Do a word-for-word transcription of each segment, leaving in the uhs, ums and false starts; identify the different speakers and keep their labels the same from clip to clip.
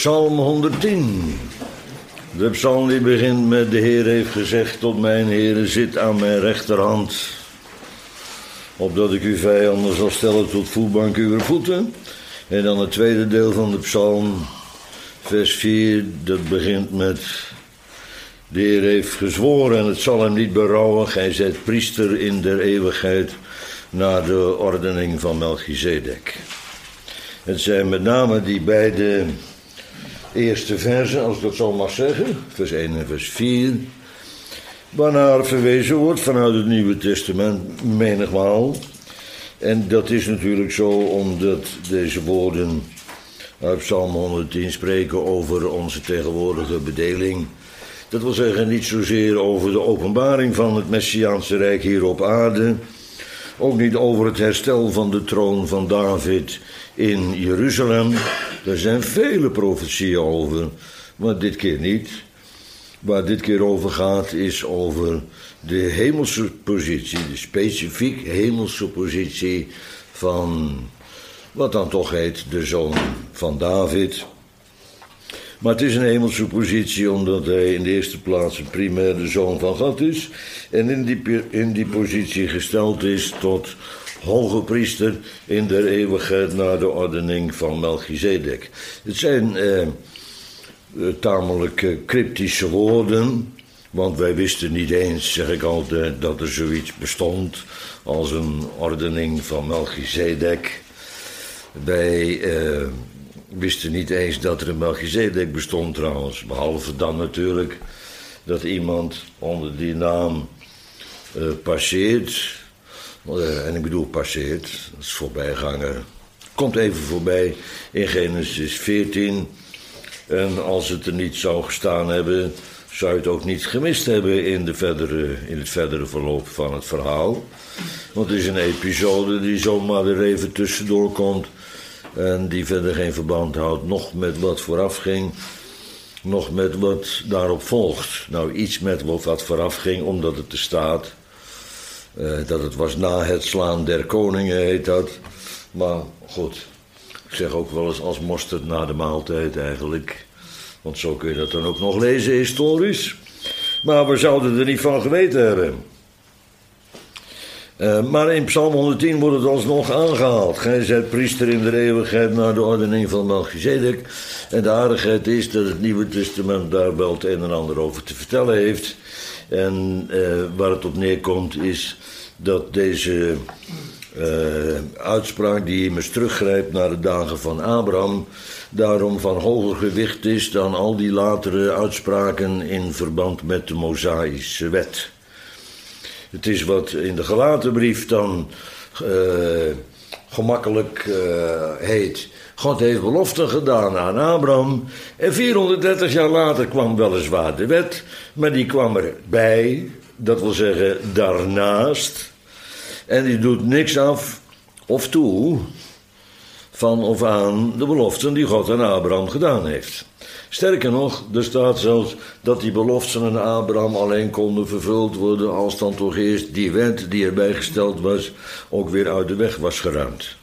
Speaker 1: Psalm honderdtien. De psalm die begint met: de Heer heeft gezegd tot mijn Heere, zit aan mijn rechterhand, opdat ik uw vijanden zal stellen tot voetbank uw voeten. En dan het tweede deel van de psalm, vers vier, dat begint met: de Heer heeft gezworen en het zal hem niet berouwen, gij zijt priester in der eeuwigheid naar de ordening van Melchizedek. Het zijn met name die beide eerste versen, als ik dat zo mag zeggen, vers één en vers vier, waarnaar verwezen wordt vanuit het Nieuwe Testament menigmaal. En dat is natuurlijk zo omdat deze woorden uit Psalm honderdtien spreken over onze tegenwoordige bedeling. Dat wil zeggen niet zozeer over de openbaring van het Messiaanse Rijk hier op aarde, ook niet over het herstel van de troon van David in Jeruzalem. Daar zijn vele profetieën over, maar dit keer niet. Waar dit keer over gaat is over de hemelse positie, de specifiek hemelse positie van wat dan toch heet de zoon van David. Maar het is een hemelse positie omdat hij in de eerste plaats een primaire zoon van God is en in die, in die positie gesteld is tot hoge priester in der eeuwigheid naar de ordening van Melchizedek. Het zijn eh, tamelijk eh, cryptische woorden, want wij wisten niet eens, zeg ik altijd, dat er zoiets bestond als een ordening van Melchizedek. Wij eh, wisten niet eens dat er een Melchizedek bestond trouwens, behalve dan natuurlijk dat iemand onder die naam eh, passeert. Uh, en ik bedoel passeert, dat is voorbijganger. Komt even voorbij in Genesis veertien. En als het er niet zou gestaan hebben, zou je het ook niet gemist hebben in, de verdere, in het verdere verloop van het verhaal. Want het is een episode die zomaar er even tussendoor komt en die verder geen verband houdt, nog met wat vooraf ging, nog met wat daarop volgt. Nou, iets met wat vooraf ging, omdat het er staat. Uh, dat het was na het slaan der koningen, heet dat. Maar goed, ik zeg ook wel eens als mosterd na de maaltijd eigenlijk. Want zo kun je dat dan ook nog lezen historisch. Maar we zouden er niet van geweten hebben. Uh, maar in Psalm honderdtien wordt het alsnog aangehaald. Gij zijt priester in de eeuwigheid naar de ordening van Melchizedek. En de aardigheid is dat het Nieuwe Testament daar wel het een en ander over te vertellen heeft. En uh, waar het op neerkomt is dat deze uh, uitspraak die immers teruggrijpt naar de dagen van Abraham daarom van hoger gewicht is dan al die latere uitspraken in verband met de Mosaïsche wet. Het is wat in de Galatenbrief dan uh, gemakkelijk uh, heet: God heeft beloften gedaan aan Abraham en vierhonderddertig jaar later kwam weliswaar de wet, maar die kwam erbij, dat wil zeggen daarnaast, en die doet niks af of toe van of aan de beloften die God aan Abraham gedaan heeft. Sterker nog, er staat zelfs dat die beloften aan Abraham alleen konden vervuld worden als dan toch eerst die wet die erbij gesteld was ook weer uit de weg was geruimd.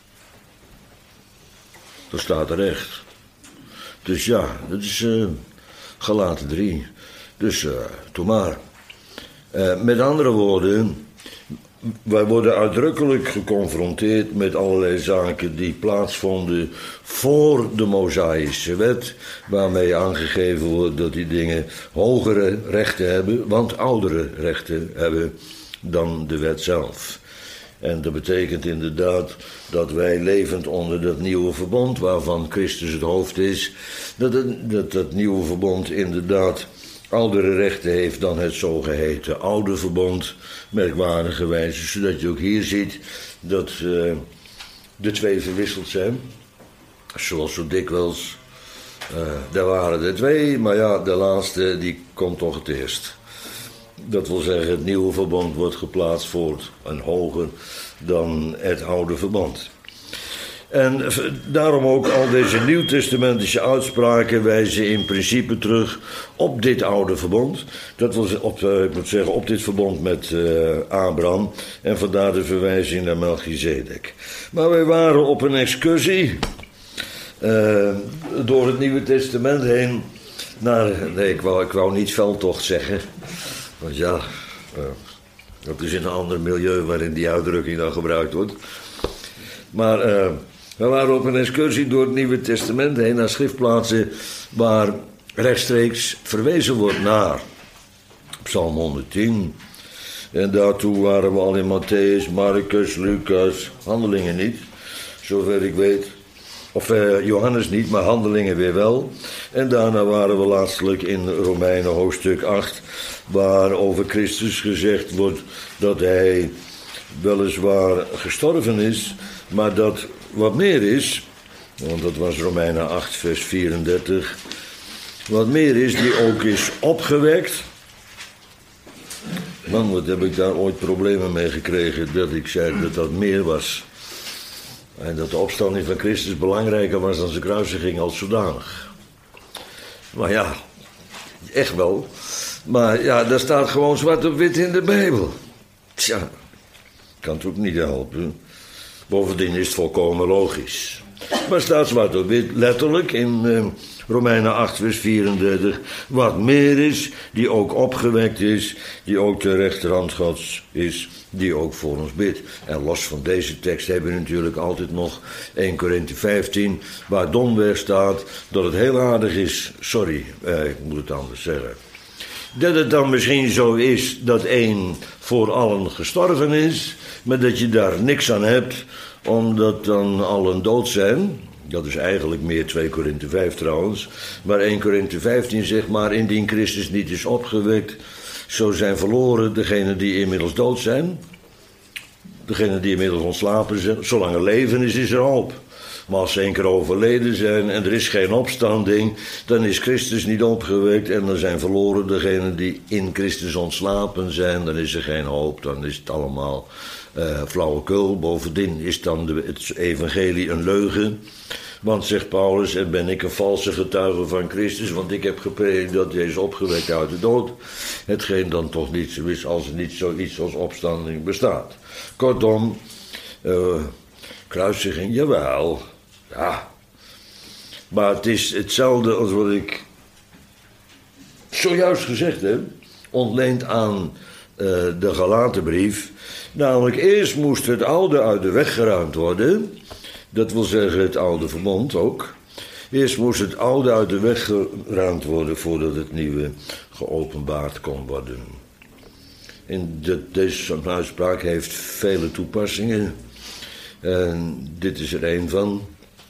Speaker 1: Dat staat er echt. Dus ja, dat is uh, Galaten drie. Dus uh, doe maar. Uh, met andere woorden, wij worden uitdrukkelijk geconfronteerd met allerlei zaken die plaatsvonden voor de Mosaïsche wet, waarmee aangegeven wordt dat die dingen hogere rechten hebben, want oudere rechten hebben dan de wet zelf. En dat betekent inderdaad dat wij levend onder dat nieuwe verbond, waarvan Christus het hoofd is, dat het, dat, dat nieuwe verbond inderdaad oudere rechten heeft dan het zogeheten oude verbond, merkwaardigerwijze, zodat je ook hier ziet dat uh, de twee verwisseld zijn. Zoals zo dikwijls, uh, daar waren er twee, maar ja, de laatste die komt toch het eerst. Dat wil zeggen, het nieuwe verbond wordt geplaatst voor een hoger dan het oude verbond. En daarom ook al deze nieuwtestamentische uitspraken wijzen in principe terug op dit oude verbond. Dat wil op, ik moet zeggen, op dit verbond met uh, Abraham. En vandaar de verwijzing naar Melchizedek. Maar wij waren op een excursie uh, door het Nieuwe Testament heen naar, nee, ik wou, ik wou niet veldtocht zeggen, want ja, uh, dat is in een ander milieu waarin die uitdrukking dan gebruikt wordt. Maar uh, we waren op een excursie door het Nieuwe Testament heen naar schriftplaatsen waar rechtstreeks verwezen wordt naar Psalm honderdtien. En daartoe waren we al in Matthäus, Marcus, Lucas, Handelingen niet, zover ik weet. Of uh, Johannes niet, maar Handelingen weer wel. En daarna waren we laatstelijk in Romeinen hoofdstuk acht, waar over Christus gezegd wordt dat hij weliswaar gestorven is, maar dat wat meer is, want dat was Romeinen acht vers vierendertig, wat meer is, die ook is opgewekt. Man, wat heb ik daar ooit problemen mee gekregen, dat ik zei dat dat meer was. En dat de opstanding van Christus belangrijker was dan zijn kruisiging als zodanig. Maar ja, echt wel. Maar ja, daar staat gewoon zwart op wit in de Bijbel. Tja, kan het ook niet helpen. Bovendien is het volkomen logisch. Maar staat zwart op wit letterlijk in uh, Romeinen acht vers vierendertig. Wat meer is, die ook opgewekt is, die ook de rechterhand Gods is, die ook voor ons bidt. En los van deze tekst hebben we natuurlijk altijd nog eerste Korinthe vijftien, waar domweg staat dat het heel aardig is, sorry, eh, ik moet het anders zeggen, dat het dan misschien zo is dat één voor allen gestorven is, maar dat je daar niks aan hebt, omdat dan allen dood zijn. Dat is eigenlijk meer twee Korinthe vijf trouwens. Maar eerste Korinthe vijftien zegt maar, indien Christus niet is opgewekt, zo zijn verloren degenen die inmiddels dood zijn. Degenen die inmiddels ontslapen zijn. Zolang er leven is, is er hoop. Maar als ze één keer overleden zijn en er is geen opstanding, dan is Christus niet opgewekt en dan zijn verloren degenen die in Christus ontslapen zijn. Dan is er geen hoop, dan is het allemaal uh, flauwekul. Bovendien is dan de, het evangelie een leugen. Want, zegt Paulus, en ben ik een valse getuige van Christus, want ik heb gepredikt dat hij is opgewekt uit de dood. Hetgeen dan toch niet zo is als er niet zoiets als opstanding bestaat. Kortom, uh, kruisiging, jawel, ja. Maar het is hetzelfde als wat ik zojuist gezegd heb, ontleend aan uh, de Galatenbrief. Namelijk, eerst moest het oude uit de weg geruimd worden. Dat wil zeggen het oude verbond ook. Eerst moest het oude uit de weg geruimd worden voordat het nieuwe geopenbaard kon worden. En de, deze uitspraak heeft vele toepassingen. En dit is er een van.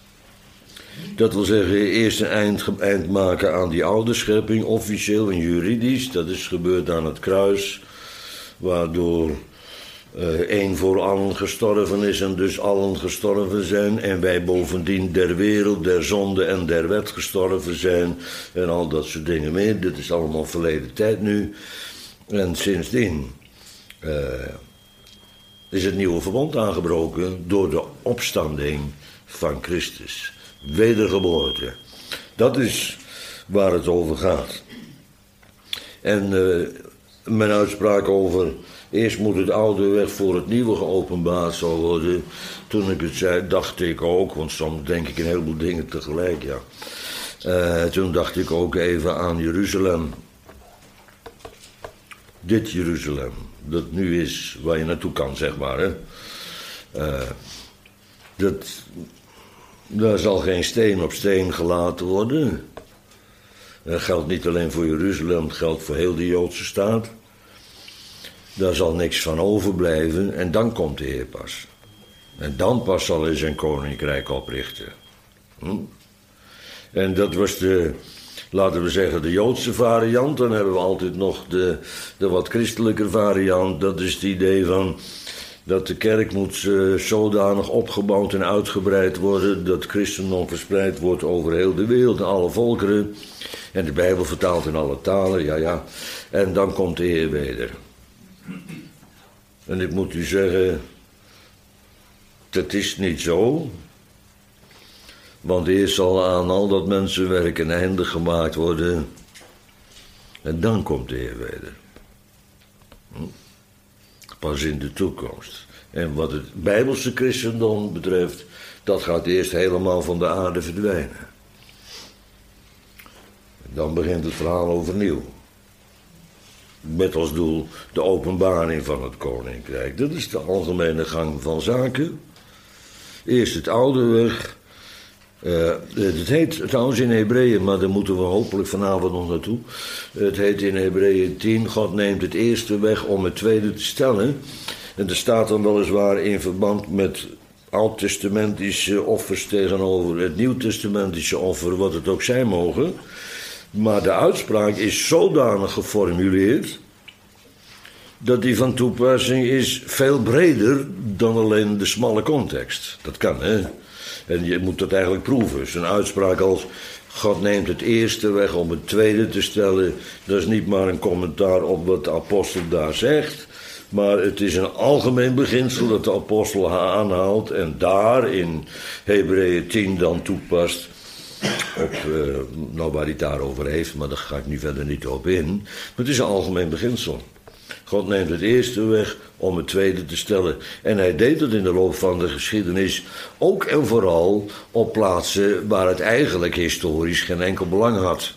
Speaker 1: Dat wil zeggen, eerst een eind, eind maken aan die oude schepping, officieel en juridisch. Dat is gebeurd aan het kruis, waardoor uh, één voor allen gestorven is en dus allen gestorven zijn. En wij bovendien der wereld, der zonde en der wet gestorven zijn. En al dat soort dingen meer. Dit is allemaal verleden tijd nu. En sindsdien uh, is het nieuwe verbond aangebroken door de opstanding van Christus. Wedergeboorte. Dat is waar het over gaat. En uh, mijn uitspraak over eerst moet het oude weg voor het nieuwe geopenbaard zal worden. Toen ik het zei, dacht ik ook, want soms denk ik een heleboel dingen tegelijk, ja. Uh, toen dacht ik ook even aan Jeruzalem. Dit Jeruzalem, dat nu is waar je naartoe kan, zeg maar, hè. Uh, dat, daar zal geen steen op steen gelaten worden. Dat geldt niet alleen voor Jeruzalem, het geldt voor heel de Joodse staat. Daar zal niks van overblijven en dan komt de Heer pas. En dan pas zal hij zijn koninkrijk oprichten. Hm? En dat was de, laten we zeggen, de Joodse variant. Dan hebben we altijd nog de, de wat christelijke variant. Dat is het idee van dat de kerk moet uh, zodanig opgebouwd en uitgebreid worden dat christendom verspreid wordt over heel de wereld, alle volkeren. En de Bijbel vertaald in alle talen, ja ja. En dan komt de Heer weder. En ik moet u zeggen, dat is niet zo. Want eerst zal aan al dat mensenwerk een einde gemaakt worden. En dan komt de Heer weder. Hm? Pas in de toekomst. En wat het Bijbelse christendom betreft, dat gaat eerst helemaal van de aarde verdwijnen. Dan begint het verhaal overnieuw. Met als doel de openbaring van het koninkrijk. Dat is de algemene gang van zaken. Eerst het oude weg. Uh, het heet trouwens in Hebreeën, maar daar moeten we hopelijk vanavond nog naartoe. Het heet in Hebreeën tien, God neemt het eerste weg om het tweede te stellen. En er staat dan weliswaar in verband met oud-testamentische offers tegenover het nieuw-testamentische offer, wat het ook zijn mogen. Maar de uitspraak is zodanig geformuleerd dat die van toepassing is veel breder dan alleen de smalle context. Dat kan, hè. En je moet dat eigenlijk proeven. Zo'n uitspraak als God neemt het eerste weg om het tweede te stellen, dat is niet maar een commentaar op wat de apostel daar zegt, maar het is een algemeen beginsel dat de apostel aanhaalt en daar in Hebreeën tien dan toepast op, uh, nou waar hij het daarover heeft, maar daar ga ik nu verder niet op in. Maar het is een algemeen beginsel. God neemt het eerste weg om het tweede te stellen. En hij deed dat in de loop van de geschiedenis ook en vooral op plaatsen waar het eigenlijk historisch geen enkel belang had.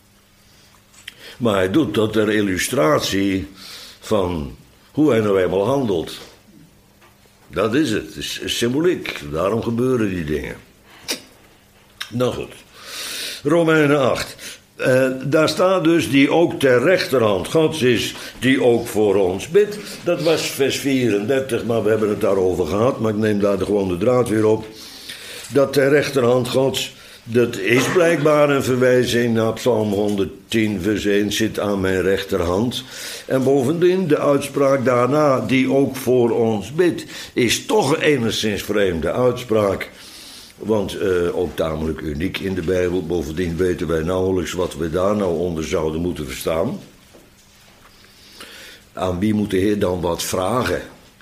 Speaker 1: Maar hij doet dat ter illustratie van hoe hij nou eenmaal handelt. Dat is het, het is symboliek, daarom gebeuren die dingen. Nou goed, Romeinen acht. Uh, daar staat dus die ook ter rechterhand Gods is, die ook voor ons bidt. Dat was vers vierendertig, maar we hebben het daarover gehad, maar ik neem daar gewoon de draad weer op. Dat ter rechterhand Gods, dat is blijkbaar een verwijzing naar Psalm honderdtien vers één, zit aan mijn rechterhand. En bovendien de uitspraak daarna, die ook voor ons bidt, is toch een enigszins vreemde uitspraak. Want uh, ook tamelijk uniek in de Bijbel. Bovendien weten wij nauwelijks wat we daar nou onder zouden moeten verstaan. Aan wie moet de Heer dan wat vragen?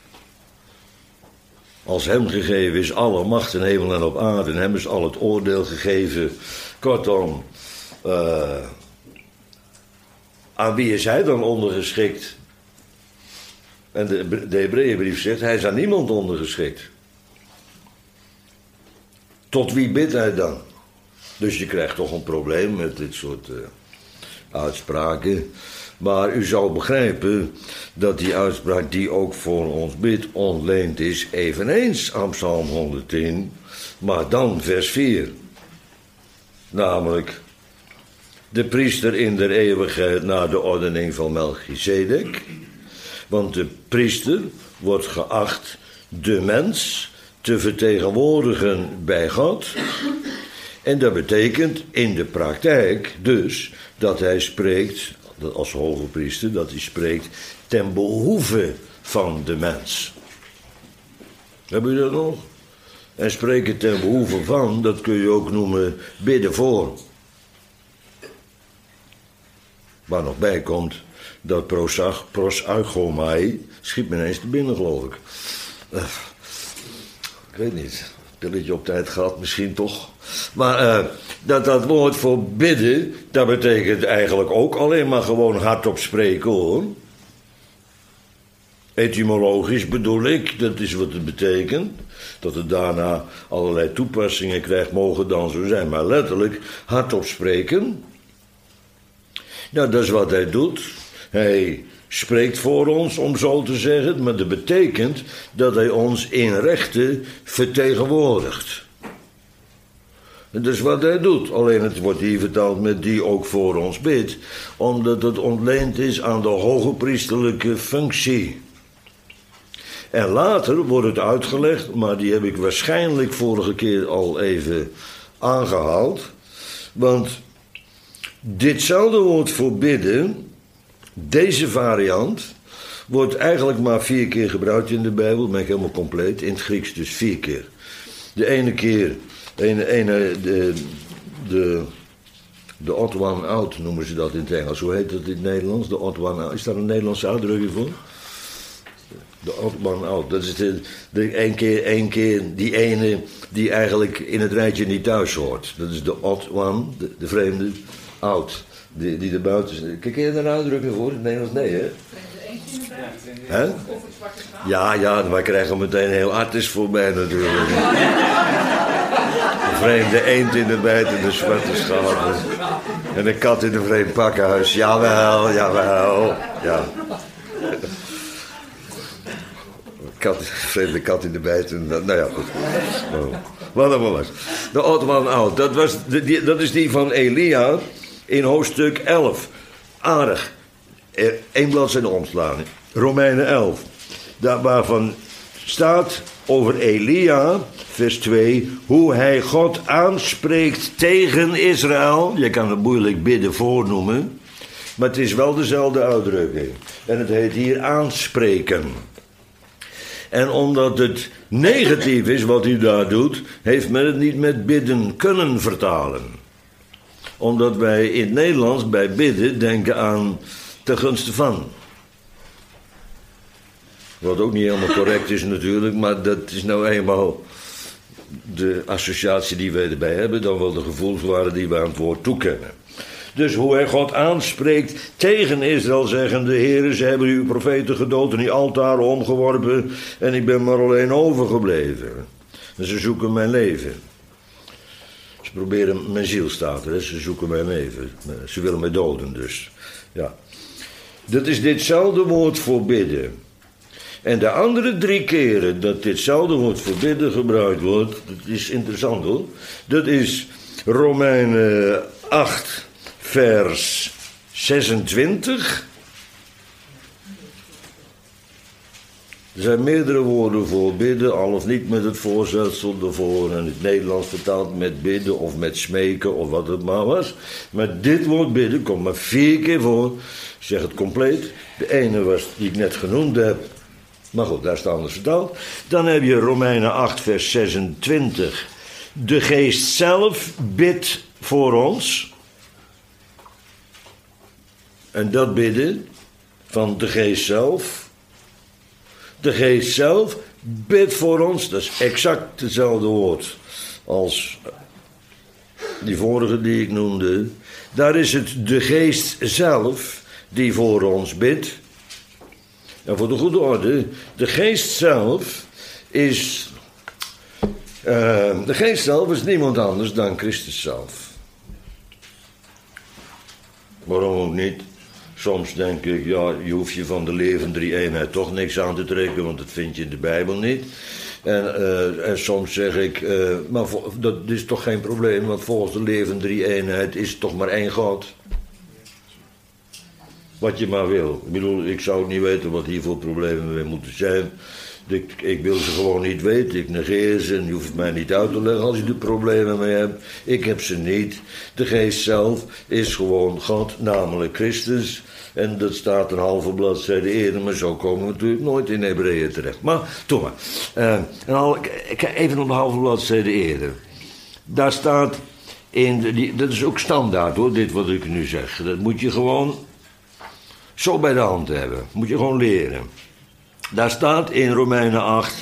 Speaker 1: Als hem gegeven is alle macht in hemel en op aarde, en hem is al het oordeel gegeven. Kortom, uh, aan wie is hij dan ondergeschikt? En de, de Hebreeënbrief zegt, hij is aan niemand ondergeschikt. Tot wie bidt hij dan? Dus je krijgt toch een probleem met dit soort uh, uitspraken. Maar u zou begrijpen dat die uitspraak die ook voor ons bidt ontleend is eveneens aan Psalm honderdtien. Maar dan vers vier. Namelijk de priester in der eeuwigheid naar de ordening van Melchizedek. Want de priester wordt geacht de mens te vertegenwoordigen bij God. En dat betekent in de praktijk dus dat hij spreekt, als hoge priester, dat hij spreekt ten behoeve van de mens. Hebben jullie dat nog? En spreken ten behoeve van, dat kun je ook noemen bidden voor. Waar nog bij komt dat prosag, prosagomai, schiet me ineens te binnen geloof ik. Uh, ik weet niet, pilletje op tijd gehad misschien toch. Maar uh, dat dat woord voor bidden, dat betekent eigenlijk ook alleen maar gewoon hardop spreken hoor. Etymologisch bedoel ik, dat is wat het betekent. Dat het daarna allerlei toepassingen krijgt, mogen dan zo zijn. Maar letterlijk hardop spreken. Nou, dat is wat hij doet. Hij spreekt voor ons, om zo te zeggen. Maar dat betekent dat hij ons in rechten vertegenwoordigt. En dat is wat hij doet. Alleen het wordt hier vertaald met die ook voor ons bidt. Omdat het ontleend is aan de hogepriesterlijke functie. En later wordt het uitgelegd, maar die heb ik waarschijnlijk vorige keer al even aangehaald. Want ditzelfde woord voor bidden, deze variant, wordt eigenlijk maar vier keer gebruikt in de Bijbel. Ben ik helemaal compleet, in het Grieks dus vier keer. De ene keer, ene, ene, de, de, de odd one out noemen ze dat in het Engels. Hoe heet dat in het Nederlands? De odd one out. Is daar een Nederlandse uitdrukking voor? De odd one out. Dat is de, de één keer, één keer die ene die eigenlijk in het rijtje niet thuis hoort. Dat is de odd one, de, de vreemde, out. Die, die er buiten is. Kijk je daar een uitdrukking voor? In het Nederlands? Nee, hè? Hè? Ja, ja, wij krijgen meteen heel artis voorbij natuurlijk. vreemde eend in de bijt en de zwarte schapen. En een kat in een vreemd pakkenhuis. Jawel, jawel, ja. Kat, vreemde kat in de bijt. En, nou ja, goed. Oh. Wat dan was. De Ottoman oud. Dat, was de, die, dat is die van Elia in hoofdstuk elf. Aardig. Eén bladzijde omslaan. Romeinen elf. Daar waarvan staat over Elia, vers twee, hoe hij God aanspreekt tegen Israël. Je kan het moeilijk bidden voornoemen, maar het is wel dezelfde uitdrukking. En het heet hier aanspreken. En omdat het negatief is wat hij daar doet, heeft men het niet met bidden kunnen vertalen. Omdat wij in het Nederlands bij bidden denken aan ten gunste van. Wat ook niet helemaal correct is natuurlijk, maar dat is nou eenmaal de associatie die wij erbij hebben, dan wel de gevoelswaarde die we aan het woord toekennen. Dus hoe hij God aanspreekt tegen Israël, zeggende: Heere, ze hebben uw profeten gedood en die altaren omgeworpen en ik ben maar alleen overgebleven. En ze zoeken mijn leven. Ze proberen mijn ziel, staat er, ze zoeken mijn leven. Ze willen mij doden dus. Ja. Dat is ditzelfde woord voor bidden. En de andere drie keren dat ditzelfde woord voor bidden gebruikt wordt, dat is interessant hoor. Dat is Romeinen acht, vers zesentwintig. Er zijn meerdere woorden voor bidden, al of niet met het voorzetsel ervoor. En het Nederlands vertaald met bidden of met smeken of wat het maar was. Maar dit woord bidden komt maar vier keer voor. Ik zeg het compleet. De ene was die ik net genoemd heb. Maar goed, daar staat anders vertaald. Dan heb je Romeinen acht, vers zesentwintig. De geest zelf bidt voor ons. En dat bidden van de geest zelf. De geest zelf bidt voor ons. Dat is exact hetzelfde woord als die vorige die ik noemde. Daar is het de geest zelf die voor ons bidt. En voor de goede orde, de geest zelf is... Uh, de geest zelf is niemand anders dan Christus zelf. Waarom ook niet? Soms denk ik, ja, je hoeft je van de levende drie-eenheid toch niks aan te trekken, want dat vind je in de Bijbel niet. En, uh, en soms zeg ik, uh, maar vo- dat is toch geen probleem, want volgens de levende drie-eenheid is het toch maar één God. Wat je maar wil. Ik bedoel, ik zou niet weten wat hier voor problemen mee moeten zijn. Ik, ik wil ze gewoon niet weten. Ik negeer ze en je hoeft het mij niet uit te leggen als je er problemen mee hebt. Ik heb ze niet. De geest zelf is gewoon God, namelijk Christus. En dat staat een halve bladzijde eerder, maar zo komen we natuurlijk nooit in Hebreeën terecht. Maar, toch maar. Uh, en al, ik, even op een halve bladzijde eerder. Daar staat, in de, die, dat is ook standaard hoor, dit wat ik nu zeg. Dat moet je gewoon zo bij de hand hebben. Moet je gewoon leren. Daar staat in Romeinen acht,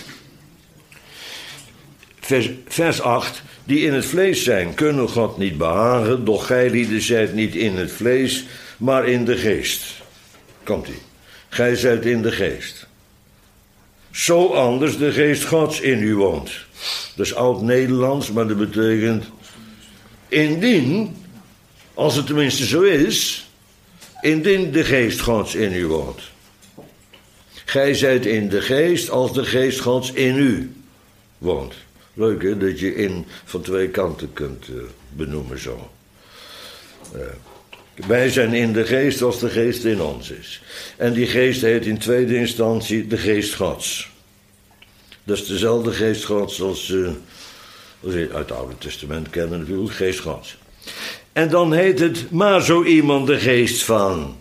Speaker 1: vers, vers acht... die in het vlees zijn, kunnen God niet behagen, doch gijlieden zijt niet in het vlees, maar in de geest. Komt-ie. Gij zijt in de geest. Zo anders de geest Gods in u woont. Dat is oud-Nederlands, maar dat betekent... indien, als het tenminste zo is... indien de geest Gods in u woont. Gij zijt in de geest als de geest Gods in u woont. Leuk hè, dat je in van twee kanten kunt uh, benoemen zo. Uh, wij zijn in de geest als de geest in ons is. En die geest heet in tweede instantie de geest Gods. Dat is dezelfde geest Gods als, uh, als je uit het Oude Testament kennen natuurlijk, geest Gods. En dan heet het maar zo iemand de geest van.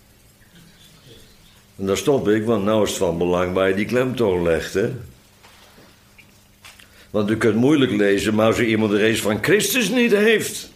Speaker 1: En daar stop ik, want nou is het van belang waar je die klemtoon legt, hè. Want u kunt moeilijk lezen, maar zo iemand de geest van Christus niet heeft.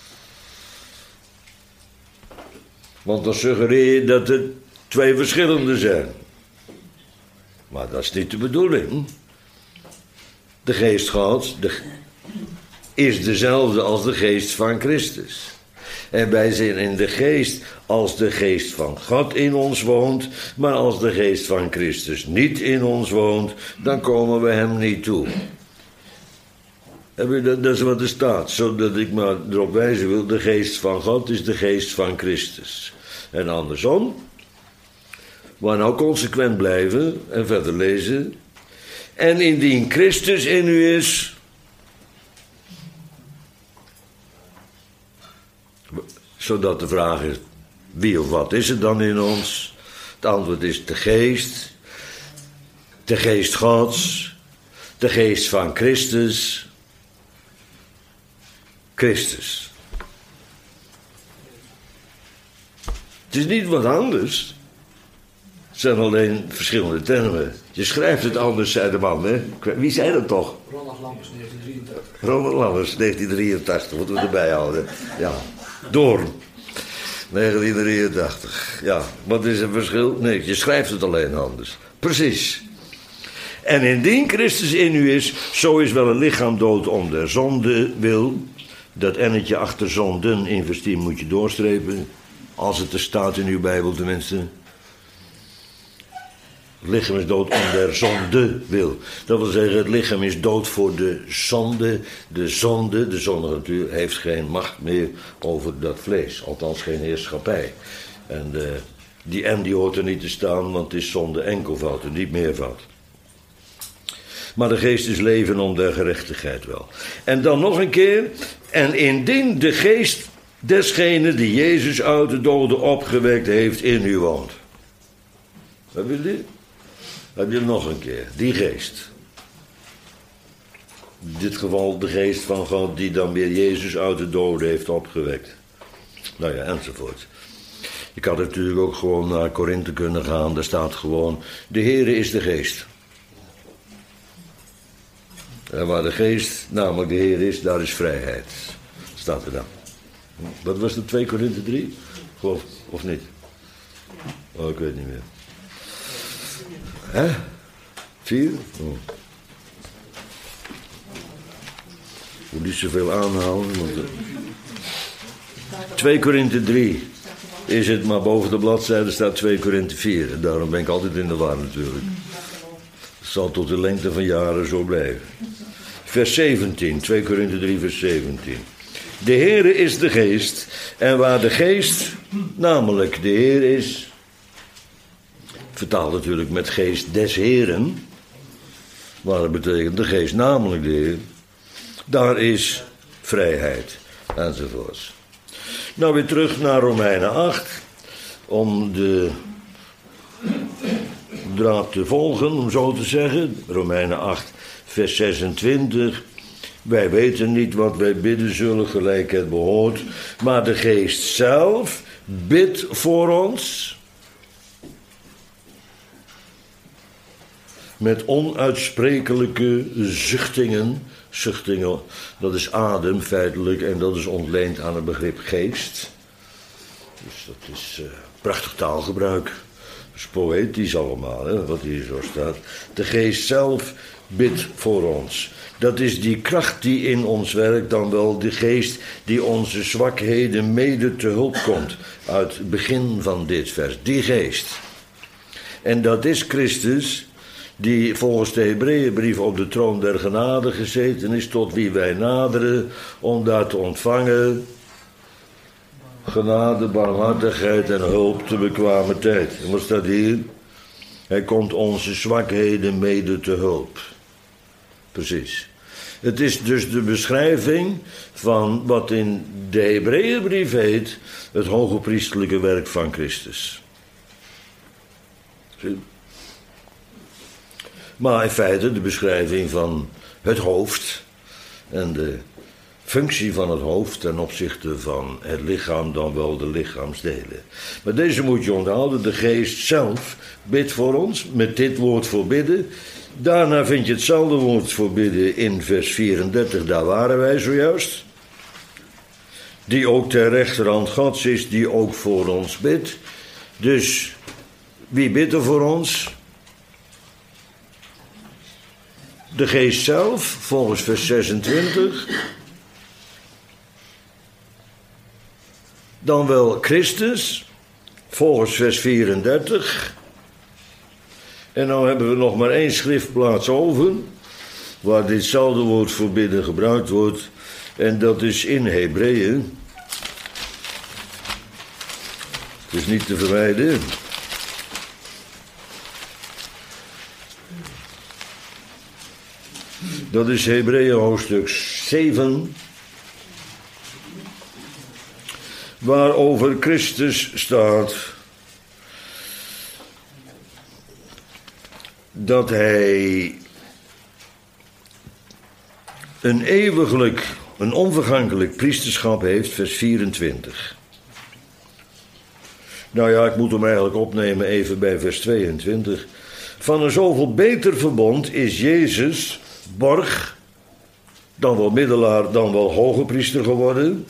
Speaker 1: Want dan suggereer je dat er twee verschillende zijn. Maar dat is niet de bedoeling. De geest Gods de, is dezelfde als de geest van Christus. En wij zijn in de geest als de geest van God in ons woont. Maar als de geest van Christus niet in ons woont, dan komen we hem niet toe. Dat is wat er staat, zodat ik maar erop wijzen wil. De geest van God is de geest van Christus. En andersom. Maar nou consequent blijven en verder lezen. En indien Christus in u is. Zodat de vraag is, wie of wat is het dan in ons? Het antwoord is de geest. De geest Gods. De geest van Christus. Christus. Het is niet wat anders. Het zijn alleen verschillende termen. Je schrijft het anders, zei de man, hè? Wie zei dat toch?
Speaker 2: Ronald Lammers, negentien drieëntachtig.
Speaker 1: Ronald Lammers, negentien drieëntachtig, moeten we erbij houden. Ja, Doorn. negentien drieëntachtig. Ja, wat is het verschil? Nee, je schrijft het alleen anders. Precies. En indien Christus in u is, zo is wel een lichaam dood om der zonde wil. Dat ennetje achter zonden investeren moet je doorstrepen. Als het er staat in uw Bijbel tenminste. Het lichaam is dood om der zonde wil. Dat wil zeggen, het lichaam is dood voor de zonde. De zonde, de zondige natuur, heeft geen macht meer over dat vlees. Althans geen heerschappij. En uh, die en die hoort er niet te staan, want het is zonde enkelvoud en niet meervoud. Maar de geest is leven om der gerechtigheid wel. En dan nog een keer. En indien de geest desgene die Jezus uit de doden opgewekt heeft in u woont. Heb je die? Heb je nog een keer. Die geest. In dit geval de geest van God die dan weer Jezus uit de doden heeft opgewekt. Nou ja, enzovoort. Ik had natuurlijk ook gewoon naar Korinthe kunnen gaan. Daar staat gewoon, de Heere is de geest. En waar de geest, namelijk de Heer is, daar is vrijheid. Staat er dan. Wat was het, twee Korinthe drie? Of, of niet? Oh, ik weet niet meer. Hè? vier? Oh. Ik moet niet zoveel aanhouden. Want twee Korinthe drie is het, maar boven de bladzijde staat twee Korinthe vier. En daarom ben ik altijd in de war natuurlijk. Het zal tot de lengte van jaren zo blijven. Vers zeventien, twee Korinthe drie, vers zeventien. De Heere is de geest, en waar de geest, namelijk de Heer is, vertaald natuurlijk met geest des Heeren, maar dat betekent de geest, namelijk de Heer, daar is vrijheid, enzovoorts. Nou weer terug naar Romeinen acht, om de draad te volgen, om zo te zeggen, Romeinen acht, vers zesentwintig. Wij weten niet wat wij bidden zullen, gelijk het behoort. Maar de geest zelf bidt voor ons. Met onuitsprekelijke zuchtingen. Zuchtingen, dat is adem feitelijk. En dat is ontleend aan het begrip geest. Dus dat is uh, prachtig taalgebruik. Dat is poëtisch allemaal, hè, wat hier zo staat. De geest zelf bidt voor ons. Dat is die kracht die in ons werkt, dan wel de geest die onze zwakheden mede te hulp komt. Uit het begin van dit vers. Die geest. En dat is Christus, die volgens de Hebreeënbrief op de troon der genade gezeten is, tot wie wij naderen, om daar te ontvangen genade, barmhartigheid en hulp te bekwame tijd. En wat staat hier? Hij komt onze zwakheden mede te hulp. Precies. Het is dus de beschrijving van wat in de Hebreeënbrief heet het hoge priesterlijke werk van Christus. Zie? Maar in feite de beschrijving van het hoofd en de functie van het hoofd ten opzichte van het lichaam, dan wel de lichaamsdelen. Maar deze moet je onthouden, de geest zelf bidt voor ons, met dit woord voor bidden. Daarna vind je hetzelfde woord voor bidden in vers vierendertig, daar waren wij zojuist. Die ook ter rechterhand Gods is, die ook voor ons bidt. Dus wie bidt er voor ons? De geest zelf, volgens vers zesentwintig. Dan wel Christus, volgens vers vierendertig. En nou hebben we nog maar één schriftplaats over. waar ditzelfde woord voor bidden gebruikt wordt. En dat is in Hebreeën. Het is niet te verwijden. Dat is Hebreeën hoofdstuk zeven. Waarover Christus staat dat hij een eeuwiglijk, een onvergankelijk priesterschap heeft, vers vierentwintig. Nou ja, ik moet hem eigenlijk opnemen even bij vers tweeëntwintig. Van een zoveel beter verbond is Jezus borg, dan wel middelaar, dan wel hoge priester geworden.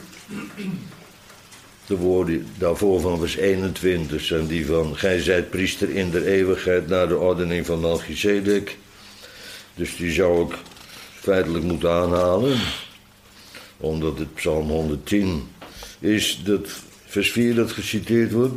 Speaker 1: De woorden daarvoor van vers eenentwintig zijn die van: gij zijt priester in der eeuwigheid naar de ordening van Melchizedek. Dus die zou ik feitelijk moeten aanhalen, omdat het Psalm honderdtien is, dat vers vier dat geciteerd wordt.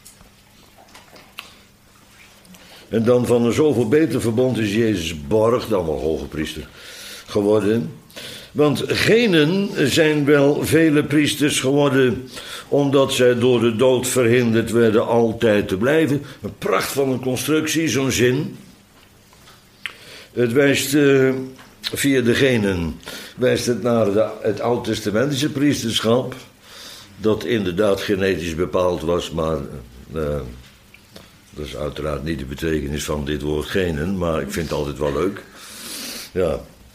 Speaker 1: En dan van een zoveel beter verbond is Jezus borg, dan wel hoge priester geworden. Want genen zijn wel vele priesters geworden, omdat zij door de dood verhinderd werden altijd te blijven. Een pracht van een constructie, zo'n zin. Het wijst uh, via de genen, wijst het naar de, het oud-testamentische priesterschap, dat inderdaad genetisch bepaald was, maar uh, dat is uiteraard niet de betekenis van dit woord genen, maar ik vind het altijd wel leuk. Ja.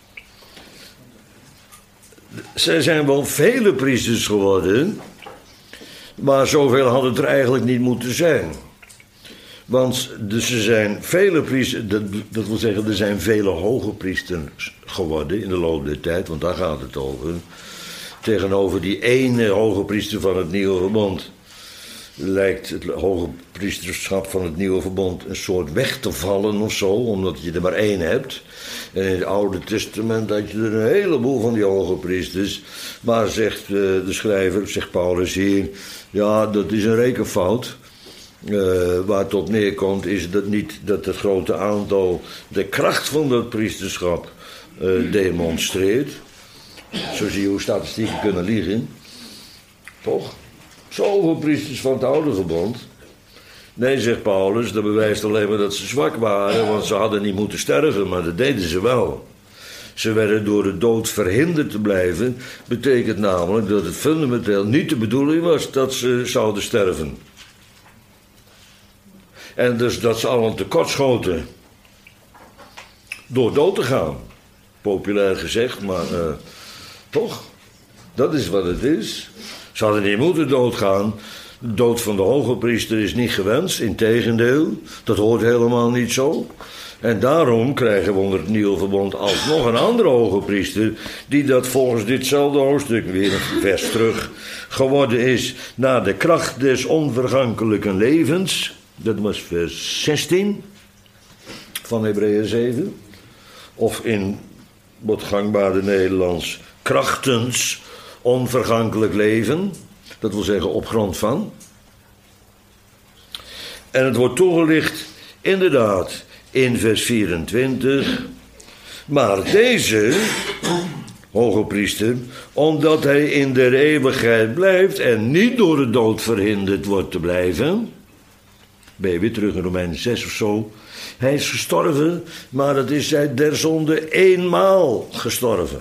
Speaker 1: Zij zijn wel vele priesters geworden, maar zoveel had het er eigenlijk niet moeten zijn. Want dus er zijn vele priesters, dat, dat wil zeggen, er zijn vele hoge priesters geworden in de loop der tijd, want daar gaat het over. Tegenover die ene hoge priester van het Nieuwe Verbond lijkt het hoge priesterschap van het Nieuwe Verbond een soort weg te vallen of zo, omdat je er maar één hebt. En in het Oude Testament had je er een heleboel van die hoge priesters. Maar zegt uh, de schrijver, zegt Paulus hier, ja, dat is een rekenfout. Uh, waar het op neerkomt is dat niet dat het grote aantal de kracht van dat priesterschap uh, demonstreert. Zo zie je hoe statistieken kunnen liegen. Toch? Zoveel priesters van het Oude Verbond. Nee, zegt Paulus, dat bewijst alleen maar dat ze zwak waren, want ze hadden niet moeten sterven, maar dat deden ze wel. Ze werden door de dood verhinderd te blijven, betekent namelijk dat het fundamenteel niet de bedoeling was dat ze zouden sterven. En dus dat ze allen tekortschoten door dood te gaan. Populair gezegd, maar uh, toch, dat is wat het is. Ze hadden niet moeten doodgaan. De dood van de hoge priester is niet gewenst, integendeel. Dat hoort helemaal niet zo. En daarom krijgen we onder het Nieuwe Verbond alsnog een andere hoge priester, die dat volgens ditzelfde hoofdstuk, weer een vers terug, geworden is naar de kracht des onvergankelijke levens. Dat was vers zestien van Hebreeën zeven. Of in wat gangbare Nederlands, krachtens onvergankelijk leven. Dat wil zeggen op grond van. En het wordt toegelicht inderdaad in vers vierentwintig. Maar deze hoge priester, omdat hij in der eeuwigheid blijft en niet door de dood verhinderd wordt te blijven. Ben je weer terug in Romeinen zes of zo. Hij is gestorven, maar het is hij der zonde eenmaal gestorven.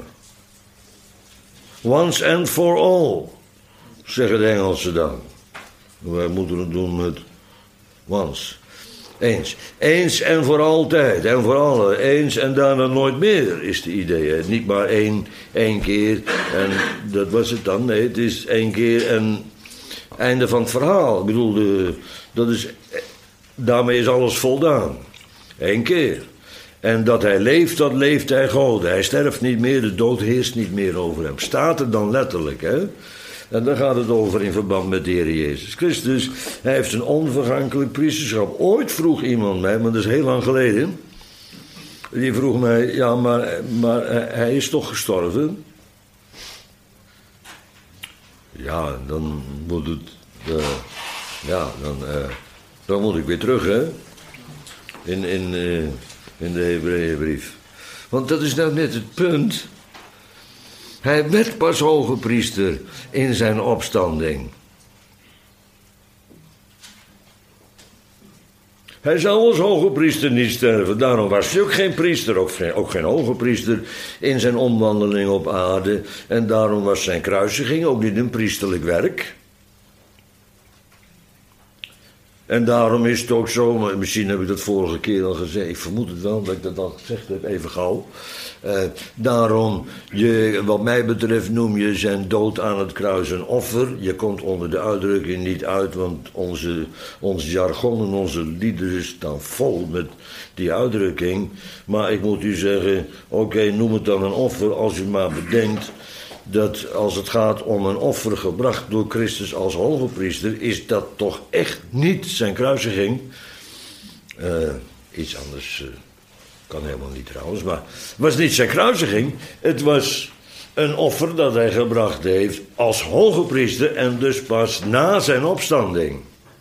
Speaker 1: Once and for all, zeggen de Engelsen dan. Wij moeten het doen met once. Eens. Eens en voor altijd. En voor alle. Eens en daarna nooit meer is de idee. Hè? Niet maar één, één keer. En dat was het dan. Nee, het is één keer en einde van het verhaal. Ik bedoel, de, dat is, daarmee is alles voldaan. Eén keer. En dat hij leeft, dat leeft hij God. Hij sterft niet meer, de dood heerst niet meer over hem. Staat er dan letterlijk, hè? En daar gaat het over in verband met de Heer Jezus Christus. Hij heeft een onvergankelijk priesterschap. Ooit vroeg iemand mij, maar dat is heel lang geleden. Die vroeg mij, ja, maar, maar hij is toch gestorven? Ja, dan moet het... Uh, ja, dan, uh, dan moet ik weer terug, hè? In, in, uh, in de Hebreeënbrief. Want dat is nou net het punt. Hij werd pas hoge priester in zijn opstanding. Hij zou als hoge priester niet sterven. Daarom was hij ook geen priester, ook geen, ook geen hoge priester in zijn omwandeling op aarde. En daarom was zijn kruisiging ook niet een priesterlijk werk. En daarom is het ook zo, maar misschien heb ik dat vorige keer al gezegd, ik vermoed het wel dat ik dat al gezegd heb, even gauw. Uh, daarom, je, wat mij betreft, noem je zijn dood aan het kruis een offer. Je komt onder de uitdrukking niet uit, want onze, ons jargon en onze liederen staan vol met die uitdrukking. Maar ik moet u zeggen, oké, okay, noem het dan een offer als u maar bedenkt dat als het gaat om een offer gebracht door Christus als hoge priester, is dat toch echt niet zijn kruisiging. Uh, iets anders uh, kan helemaal niet trouwens, maar het was niet zijn kruisiging. Het was een offer dat hij gebracht heeft als hoge priester en dus pas na zijn opstanding.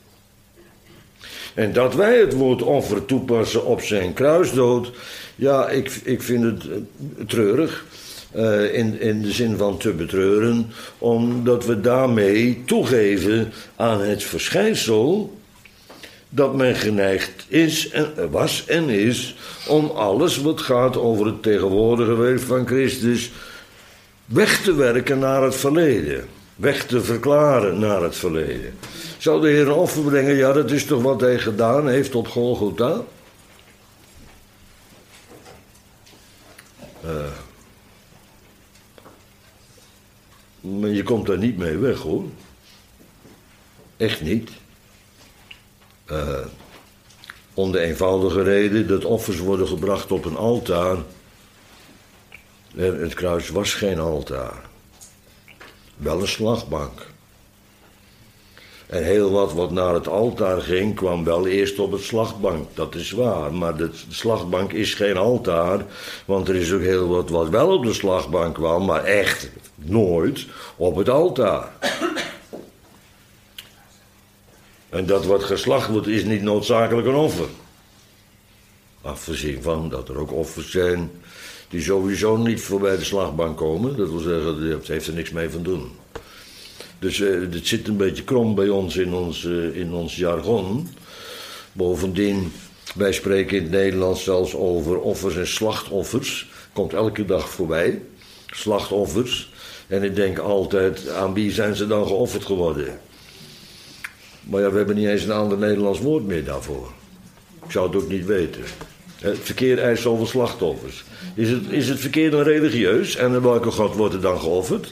Speaker 1: En dat wij het woord offer toepassen op zijn kruisdood, ja, ik, ik vind het uh, treurig. Uh, in, in de zin van te betreuren, omdat we daarmee toegeven aan het verschijnsel dat men geneigd is en was en is om alles wat gaat over het tegenwoordige werk van Christus weg te werken naar het verleden, weg te verklaren naar het verleden. Zou de Heer een offer brengen? Ja, dat is toch wat hij gedaan heeft op Golgotha? Uh, Maar je komt daar niet mee weg, hoor. Echt niet. Uh, om de eenvoudige reden dat offers worden gebracht op een altaar. En het kruis was geen altaar. Wel een slagbank. En heel wat wat naar het altaar ging, kwam wel eerst op het slagbank. Dat is waar, maar de slagbank is geen altaar. Want er is ook heel wat wat wel op de slagbank kwam, maar echt nooit op het altaar. En dat wat geslacht wordt is niet noodzakelijk een offer. Afgezien van dat er ook offers zijn die sowieso niet voorbij de slagbank komen. Dat wil zeggen, dat heeft er niks mee van doen. Dus uh, het zit een beetje krom bij ons in ons, uh, in ons jargon. Bovendien, wij spreken in het Nederlands zelfs over offers en slachtoffers. Komt elke dag voorbij. Slachtoffers. En ik denk altijd, aan wie zijn ze dan geofferd geworden? Maar ja, we hebben niet eens een ander Nederlands woord meer daarvoor. Ik zou het ook niet weten. Het verkeer eist zoveel slachtoffers. Is het, is het verkeer dan religieus? En welke god wordt er dan geofferd?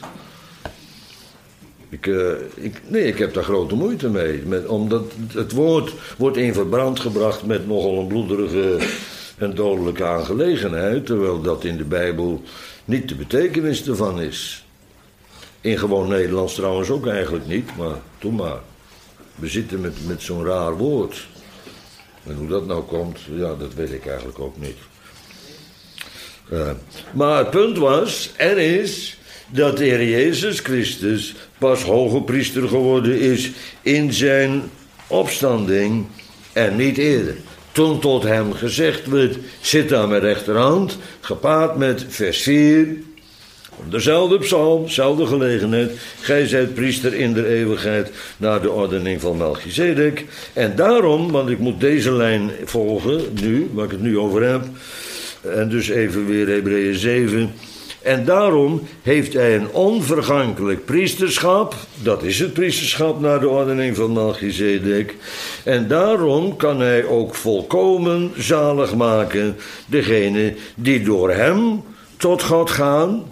Speaker 1: Ik, uh, ik, nee, ik heb daar grote moeite mee. Met, omdat het woord wordt in verband gebracht met nogal een bloederige en dodelijke aangelegenheid. Terwijl dat in de Bijbel niet de betekenis ervan is. In gewoon Nederlands trouwens ook eigenlijk niet, maar doe maar. We zitten met, met zo'n raar woord. En hoe dat nou komt, ja, dat weet ik eigenlijk ook niet. Uh, maar het punt was, en is, dat de Heer Jezus Christus pas hoge priester geworden is in zijn opstanding en niet eerder. Toen tot hem gezegd werd, zit aan mijn rechterhand, gepaard met vers vier... Dezelfde psalm, dezelfde gelegenheid. Gij zijt priester in de eeuwigheid naar de ordening van Melchizedek. En daarom, want ik moet deze lijn volgen, nu, waar ik het nu over heb. En dus even weer Hebreeën zeven. En daarom heeft hij een onvergankelijk priesterschap. Dat is het priesterschap naar de ordening van Melchizedek. En daarom kan hij ook volkomen zalig maken degene die door hem tot God gaan.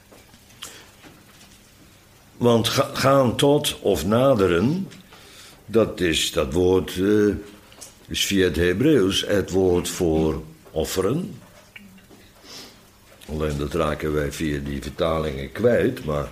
Speaker 1: Want gaan tot of naderen, dat is dat woord, uh, is via het Hebreeuws het woord voor offeren. Alleen dat raken wij via die vertalingen kwijt, maar,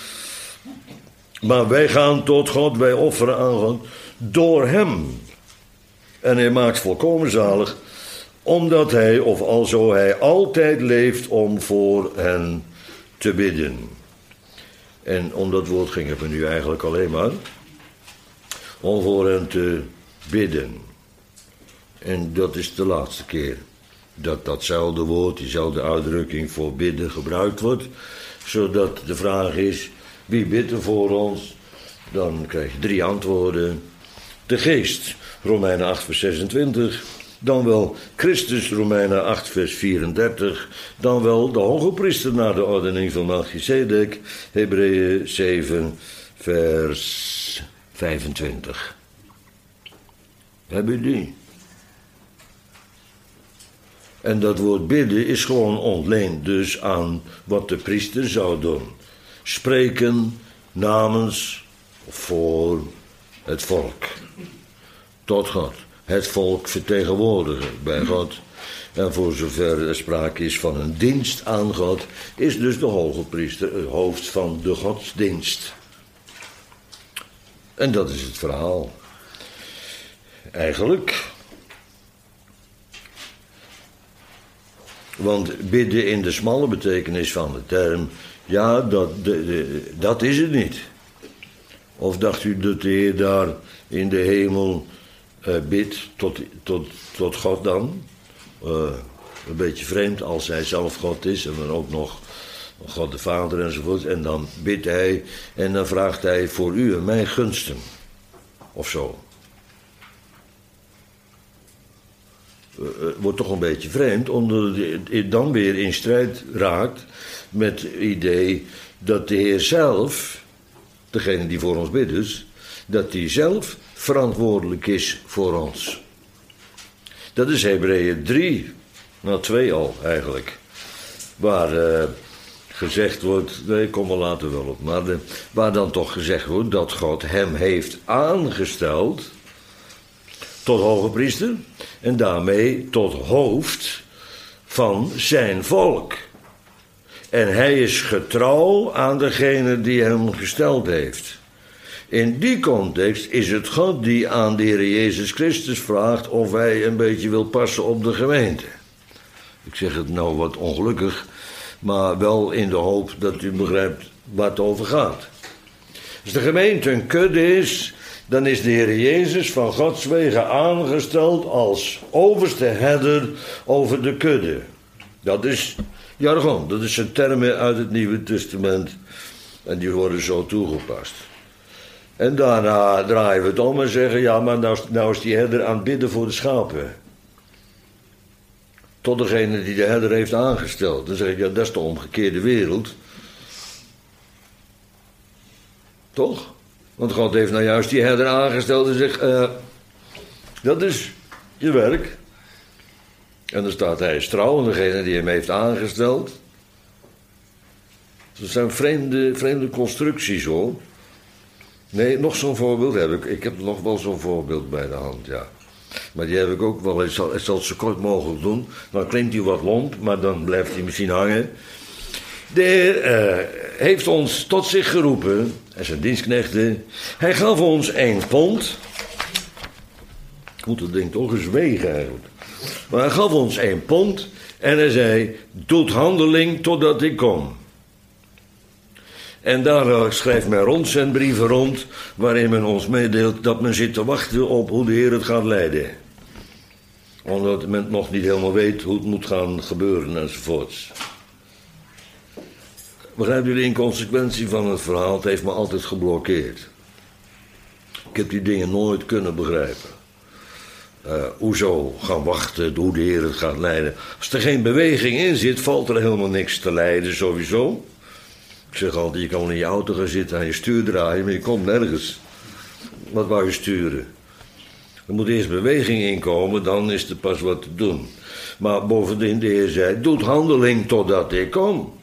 Speaker 1: maar wij gaan tot God, wij offeren aan God door hem. En hij maakt volkomen zalig, omdat hij, of alzo hij altijd leeft om voor hen te bidden. En om dat woord ging het me nu eigenlijk alleen maar. Om voor hen te bidden. En dat is de laatste keer dat datzelfde woord, diezelfde uitdrukking voor bidden gebruikt wordt. Zodat de vraag is, wie bidt er voor ons? Dan krijg je drie antwoorden. De geest, Romeinen acht vers zesentwintig. Dan wel Christus, Romeinen acht vers vierendertig. Dan wel de hoge priester naar de ordening van Melchizedek, Hebreeën zeven vers vijfentwintig. Hebben die? En dat woord bidden is gewoon ontleend dus aan wat de priester zou doen. Spreken namens of voor het volk. Tot God. Het volk vertegenwoordigen bij God. En voor zover er sprake is van een dienst aan God, is dus de hoge priester het hoofd van de godsdienst. En dat is het verhaal. Eigenlijk. Want bidden in de smalle betekenis van de term, ja, dat, de, de, dat is het niet. Of dacht u dat de Heer daar in de hemel uh, bidt tot, tot, tot God dan? Uh, een beetje vreemd als hij zelf God is en dan ook nog God de Vader enzovoort. En dan bidt hij en dan vraagt hij voor u en mij gunsten. Of zo. Uh, wordt toch een beetje vreemd, omdat het dan weer in strijd raakt met het idee dat de Heer zelf, degene die voor ons bidt dus, dat hij zelf verantwoordelijk is voor ons. Dat is Hebreeën drie, nou twee al eigenlijk, waar uh, gezegd wordt, nee, kom er later wel op, maar de, waar dan toch gezegd wordt dat God hem heeft aangesteld tot hoge priester en daarmee tot hoofd van zijn volk. En hij is getrouw aan degene die hem gesteld heeft. In die context is het God die aan de Heer Jezus Christus vraagt of hij een beetje wil passen op de gemeente. Ik zeg het nou wat ongelukkig, maar wel in de hoop dat u begrijpt waar het over gaat. Als de gemeente een kudde is, dan is de Heer Jezus van Gods wegen aangesteld als overste herder over de kudde. Dat is jargon, dat is een termen uit het Nieuwe Testament en die worden zo toegepast. En daarna draaien we het om en zeggen, ja, maar nou, nou is die herder aan het bidden voor de schapen. Tot degene die de herder heeft aangesteld. Dan zeg ik, ja, dat is de omgekeerde wereld. Toch? Want God heeft nou juist die herder aangesteld en zegt, uh, dat is je werk. En dan staat hij is trouw aan degene die hem heeft aangesteld. Dat zijn vreemde, vreemde constructies hoor. Nee, nog zo'n voorbeeld heb ik. Ik heb nog wel zo'n voorbeeld bij de hand, ja. Maar die heb ik ook wel. Ik zal, ik zal het zo kort mogelijk doen. Dan klinkt hij wat lomp, maar dan blijft hij misschien hangen. De Heer uh, heeft ons tot zich geroepen. En zijn dienstknechten. Hij gaf ons één pond. Ik moet het ding toch eens wegen eigenlijk. Maar hij gaf ons één pond. En hij zei, doet handeling totdat ik kom. En daar schrijft men rond zijn brieven rond, waarin men ons meedeelt dat men zit te wachten op hoe de Heer het gaat leiden. Omdat men nog niet helemaal weet hoe het moet gaan gebeuren enzovoorts. Begrijpt u de inconsequentie van het verhaal? Het heeft me altijd geblokkeerd. Ik heb die dingen nooit kunnen begrijpen. Uh, hoezo gaan wachten hoe de Heer het gaat leiden? Als er geen beweging in zit, valt er helemaal niks te leiden sowieso. Ik zeg altijd, je kan wel in je auto gaan zitten, aan je stuur draaien, maar je komt nergens. Wat wou je sturen? Er moet eerst beweging inkomen, dan is er pas wat te doen. Maar bovendien, de Heer zei, doet handeling totdat ik kom.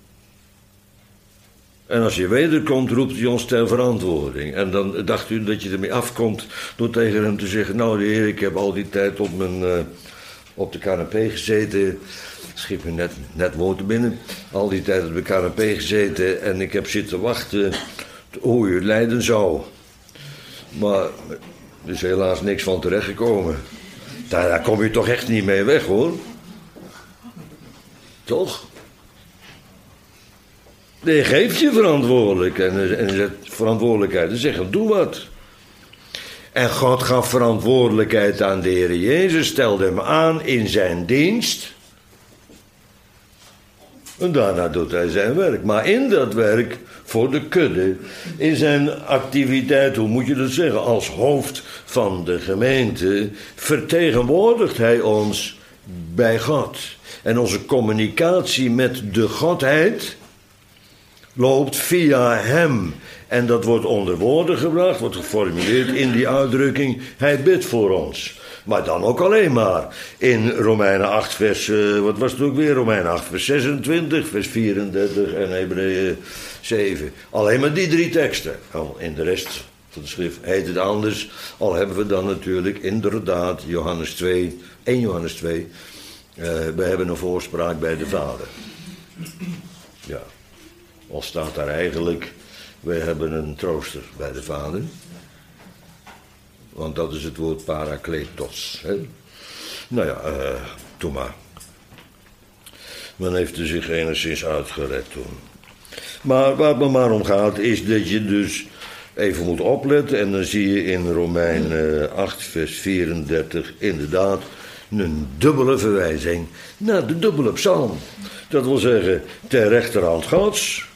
Speaker 1: En als je wederkomt, roept hij ons ter verantwoording. En dan dacht u dat je ermee afkomt door tegen hem te zeggen, nou de Heer, ik heb al die tijd op, mijn, uh, op de canapé gezeten. Schiet me net, net woorden binnen. Al die tijd op de canapé gezeten en ik heb zitten wachten hoe u het lijden zou. Maar er is helaas niks van terechtgekomen. Daar, daar kom je toch echt niet mee weg hoor. Toch? Nee, geeft je verantwoordelijk en, en verantwoordelijkheid en zegt, doe wat. En God gaf verantwoordelijkheid aan de Heer Jezus, stelde hem aan in zijn dienst. En daarna doet hij zijn werk. Maar in dat werk, voor de kudde, in zijn activiteit, hoe moet je dat zeggen, als hoofd van de gemeente, vertegenwoordigt hij ons bij God. En onze communicatie met de Godheid loopt via hem. En dat wordt onder woorden gebracht, wordt geformuleerd in die uitdrukking, hij bidt voor ons. Maar dan ook alleen maar in Romeinen acht vers, uh, wat was het ook weer, Romeinen acht vers zesentwintig, vers vierendertig en Hebreeën zeven. Alleen maar die drie teksten. Al in de rest van de schrift heet het anders. Al hebben we dan natuurlijk inderdaad Johannes twee, één Johannes twee. Uh, we hebben een voorspraak bij de Vader. Ja, al staat daar eigenlijk, we hebben een trooster bij de Vader. Want dat is het woord parakletos. Hè? Nou ja, uh, doe maar. Men heeft er zich enigszins uitgered toen. Maar waar het me maar om gaat is dat je dus even moet opletten. En dan zie je in Romeinen acht vers vierendertig inderdaad een dubbele verwijzing naar de dubbele psalm. Dat wil zeggen ter rechterhand Gods.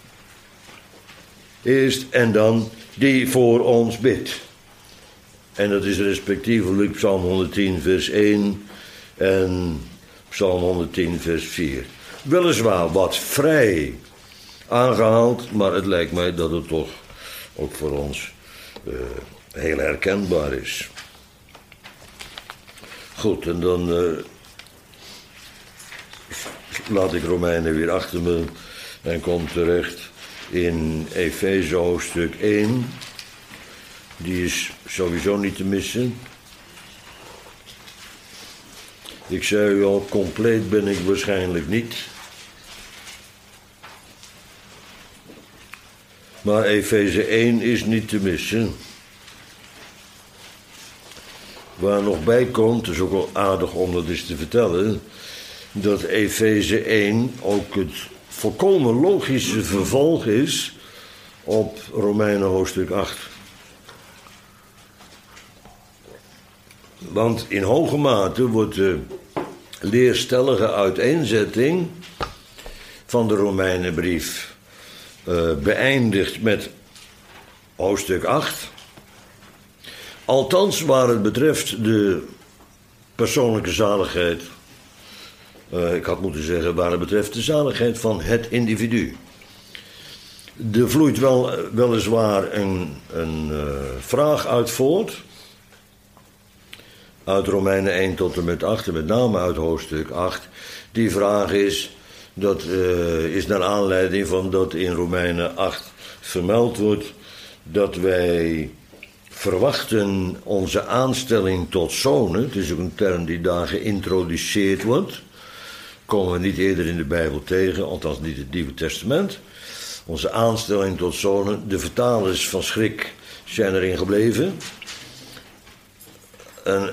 Speaker 1: Eerst en dan die voor ons bidt. En dat is respectievelijk Psalm honderdtien vers één en Psalm honderdtien vers vier. Weliswaar wat vrij aangehaald, maar het lijkt mij dat het toch ook voor ons uh, heel herkenbaar is. Goed, en dan uh, laat ik Romeinen weer achter me en kom terecht in Efeze hoofdstuk één. Die is sowieso niet te missen. Ik zei u al, compleet ben ik waarschijnlijk niet. Maar Efeze één is niet te missen. Waar nog bij komt, het is ook wel aardig om dat eens te vertellen, dat Efeze één ook het volkomen logische vervolg is op Romeinen hoofdstuk acht. Want in hoge mate wordt de leerstellige uiteenzetting van de Romeinenbrief uh, beëindigd met hoofdstuk acht. Althans, waar het betreft de persoonlijke zaligheid. Uh, ik had moeten zeggen, waar het betreft de zaligheid van het individu. Er vloeit wel, weliswaar een, een uh, vraag uit voort. Uit Romeinen één tot en met acht, en met name uit hoofdstuk acht. Die vraag is, dat uh, is naar aanleiding van dat in Romeinen acht vermeld wordt dat wij verwachten onze aanstelling tot zonen. Het is ook een term die daar geïntroduceerd wordt. Komen we niet eerder in de Bijbel tegen, althans niet het Nieuwe Testament. Onze aanstelling tot zonen, de vertalers van schrik zijn erin gebleven. En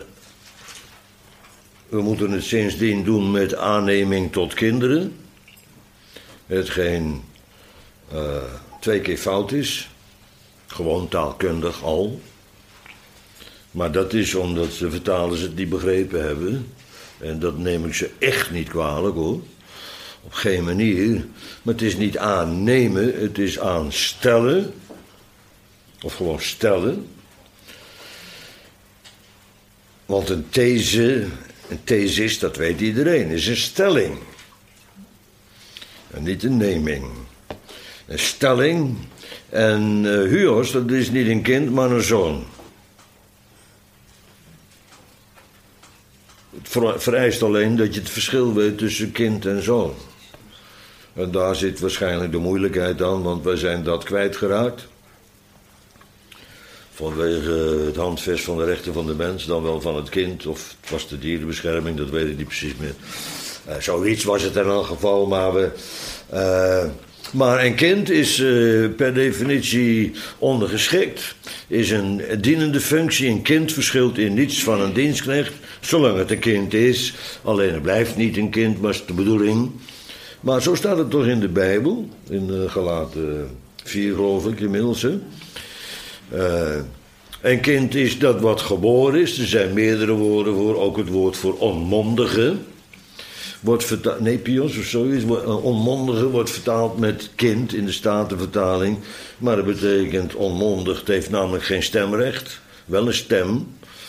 Speaker 1: we moeten het sindsdien doen met aanneming tot kinderen. Hetgeen uh, twee keer fout is. Gewoon taalkundig al. Maar dat is omdat de vertalers het niet begrepen hebben. En dat neem ik ze echt niet kwalijk hoor. Op geen manier. Maar het is niet aannemen, het is aanstellen. Of gewoon stellen. Want een these, een thesis, dat weet iedereen, is een stelling. En niet een neming. Een stelling. En uh, huos, dat is niet een kind, maar een zoon. Het vereist alleen dat je het verschil weet tussen kind en zoon. En daar zit waarschijnlijk de moeilijkheid aan, want wij zijn dat kwijtgeraakt. Vanwege het handvest van de rechten van de mens, dan wel van het kind, of het was de dierenbescherming, dat weet ik niet precies meer. Uh, zoiets was het in elk geval, maar we... Uh, maar een kind is uh, per definitie ondergeschikt, is een dienende functie. Een kind verschilt in niets van een dienstknecht, zolang het een kind is. Alleen het blijft niet een kind, maar is de bedoeling. Maar zo staat het toch in de Bijbel, in uh, Galaten vier geloof ik inmiddels. Hè? Uh, Een kind is dat wat geboren is. Er zijn meerdere woorden voor. Ook het woord voor onmondige. Wordt vertaald, nee, pios of zoiets. Onmondige wordt vertaald met kind in de Statenvertaling. Maar dat betekent onmondig. Het heeft namelijk geen stemrecht. Wel een stem.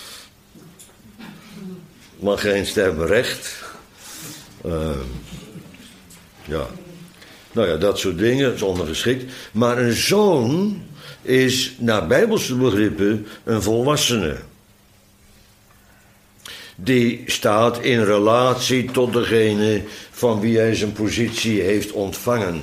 Speaker 1: Maar geen stemrecht. Uh, ja. Nou ja, dat soort dingen. Dat is ondergeschikt. Maar een zoon is naar bijbelse begrippen een volwassene. Die staat in relatie tot degene van wie hij zijn positie heeft ontvangen.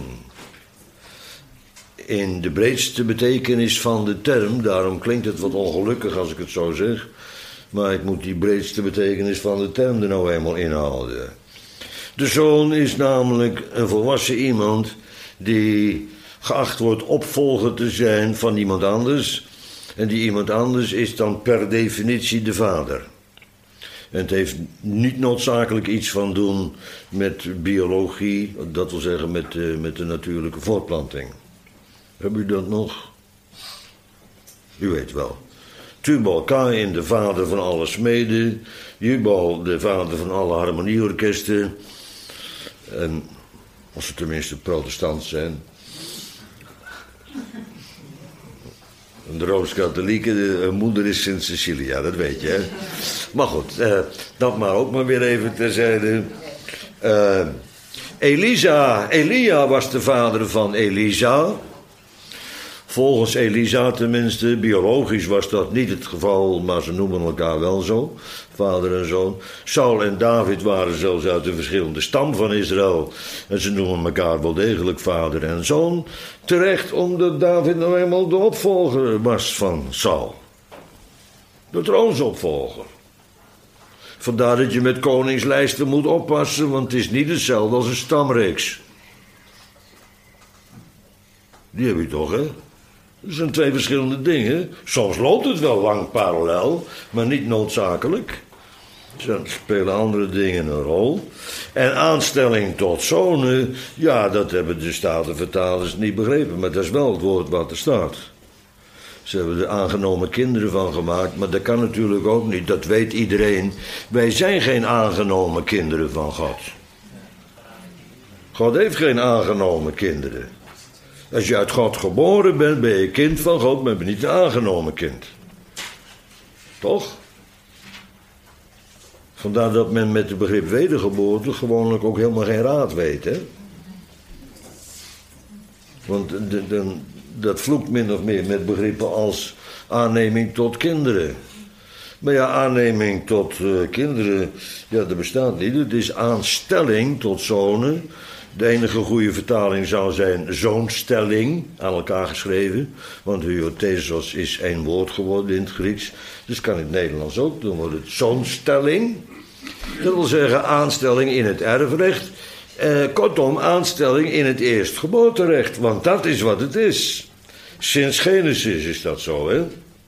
Speaker 1: In de breedste betekenis van de term, daarom klinkt het wat ongelukkig als ik het zo zeg, maar ik moet die breedste betekenis van de term er nou eenmaal inhouden. De zoon is namelijk een volwassen iemand die geacht wordt opvolger te zijn van iemand anders. En die iemand anders is dan per definitie de vader. En het heeft niet noodzakelijk iets van doen met biologie, dat wil zeggen met, uh, met de natuurlijke voortplanting. Heb u dat nog? U weet wel. Tubal Cain, de vader van alle smeden. Jubal, de vader van alle harmonieorkesten. En als ze tenminste protestant zijn. De Rooms-Katholieke, de moeder is Sint Cecilia, dat weet je, hè. Maar goed, eh, dat maar ook maar weer even terzijde. Uh, Elisa, Elia was de vader van Elisa. Volgens Elisa tenminste, biologisch was dat niet het geval, maar ze noemen elkaar wel zo, vader en zoon. Saul en David waren zelfs uit de verschillende stam van Israël. En ze noemen elkaar wel degelijk vader en zoon. Terecht omdat David nou eenmaal de opvolger was van Saul. De troonsopvolger. Vandaar dat je met koningslijsten moet oppassen, want het is niet hetzelfde als een stamreeks. Die heb je toch, hè? Dat zijn twee verschillende dingen. Soms loopt het wel lang parallel, maar niet noodzakelijk. Er spelen andere dingen een rol. En aanstelling tot zonen, ja, dat hebben de Statenvertalers niet begrepen. Maar dat is wel het woord wat er staat. Ze hebben er aangenomen kinderen van gemaakt, maar dat kan natuurlijk ook niet. Dat weet iedereen. Wij zijn geen aangenomen kinderen van God. God heeft geen aangenomen kinderen. Als je uit God geboren bent, ben je kind van God, maar ben je niet een aangenomen kind. Toch? Vandaar dat men met het begrip wedergeboorte gewoonlijk ook helemaal geen raad weet, hè? Want de, de, dat vloekt min of meer met begrippen als aanneming tot kinderen. Maar ja, aanneming tot uh, kinderen, ja, dat bestaat niet. Het is aanstelling tot zonen. De enige goede vertaling zou zijn zoonstelling, aan elkaar geschreven. Want huiothesos is één woord geworden in het Grieks. Dus kan in het Nederlands ook, dan wordt het zoonstelling. Dat wil zeggen aanstelling in het erfrecht. Eh, kortom, aanstelling in het eerstgeboorterecht. Want dat is wat het is. Sinds Genesis is dat zo, hè.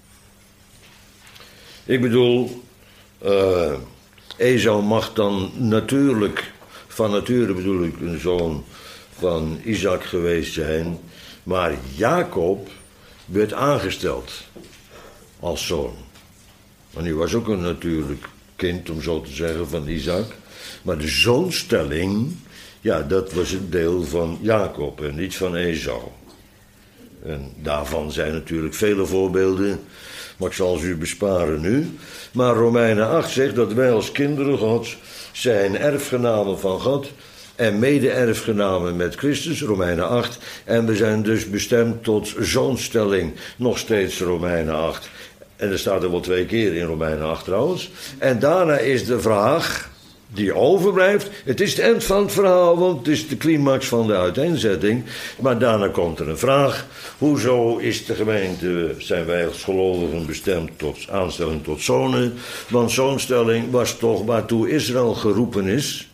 Speaker 1: Ik bedoel, uh, Esau mag dan natuurlijk... Van nature bedoel ik een zoon van Isaac geweest zijn. Maar Jacob werd aangesteld als zoon. Want hij was ook een natuurlijk kind, om zo te zeggen, van Isaac. Maar de zoonstelling, ja, dat was een deel van Jacob en niet van Esau. En daarvan zijn natuurlijk vele voorbeelden, maar ik zal ze u besparen nu. Maar Romeinen acht zegt dat wij als kinderen Gods zijn erfgenamen van God en mede-erfgenamen met Christus, Romeinen acht. En we zijn dus bestemd tot zoonstelling, nog steeds Romeinen acht. En er staat er wel twee keer in Romeinen acht trouwens. En daarna is de vraag die overblijft. Het is het eind van het verhaal, want het is de climax van de uiteenzetting. Maar daarna komt er een vraag. Hoezo is de gemeente, zijn wij als gelovigen bestemd tot aanstelling tot zonen? Want zoonstelling was toch waartoe Israël geroepen is.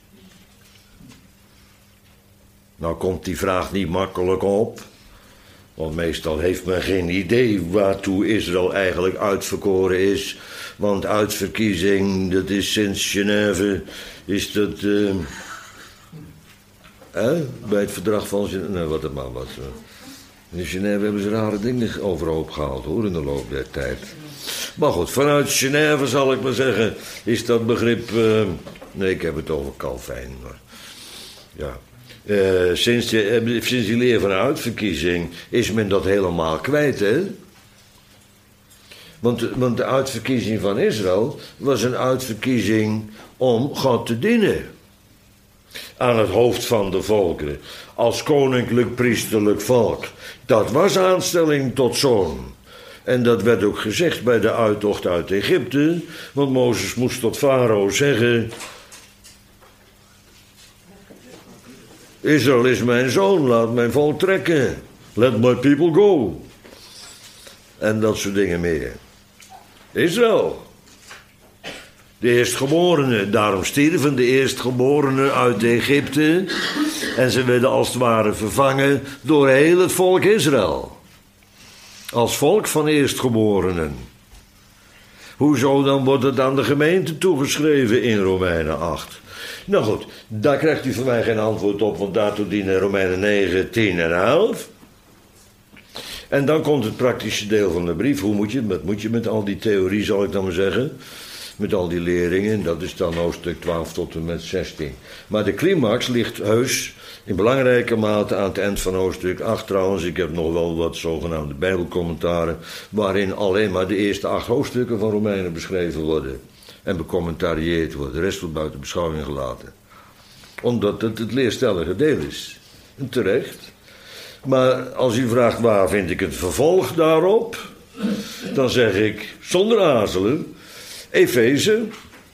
Speaker 1: Nou komt die vraag niet makkelijk op. Want meestal heeft men geen idee waartoe Israël eigenlijk uitverkoren is. Want uitverkiezing, dat is sinds Genève, is dat... Uh, eh, bij het verdrag van Genève, nee, wat het maar was. Uh. In Genève hebben ze rare dingen overhoop gehaald, hoor, in de loop der tijd. Maar goed, vanuit Genève zal ik maar zeggen, is dat begrip... Uh, nee, ik heb het over Calvijn, maar... Ja. Uh, sinds, die, sinds die leer van uitverkiezing is men dat helemaal kwijt, hè? Want, want de uitverkiezing van Israël was een uitverkiezing om God te dienen. Aan het hoofd van de volkeren. Als koninklijk priesterlijk volk. Dat was aanstelling tot zoon. En dat werd ook gezegd bij de uittocht uit Egypte. Want Mozes moest tot Farao zeggen... Israël is mijn zoon, laat mijn volk trekken. Let my people go. En dat soort dingen meer. Israël. De eerstgeborenen. Daarom stierven de eerstgeborenen uit Egypte. En ze werden als het ware vervangen door heel het volk Israël. Als volk van eerstgeborenen. Hoezo dan wordt het aan de gemeente toegeschreven in Romeinen acht? Nou goed, daar krijgt u van mij geen antwoord op, want daartoe dienen Romeinen negen, tien en elf. En dan komt het praktische deel van de brief. Hoe moet je, wat moet je met al die theorie, zal ik dan maar zeggen? Met al die leringen, dat is dan hoofdstuk twaalf tot en met zestien. Maar de climax ligt heus in belangrijke mate aan het eind van hoofdstuk acht trouwens. Ik heb nog wel wat zogenaamde bijbelcommentaren, waarin alleen maar de eerste acht hoofdstukken van Romeinen beschreven worden. En becommentarieerd worden. De rest wordt buiten beschouwing gelaten. Omdat het het leerstellige deel is. En terecht. Maar als u vraagt waar vind ik het vervolg daarop, dan zeg ik zonder aarzelen Efeze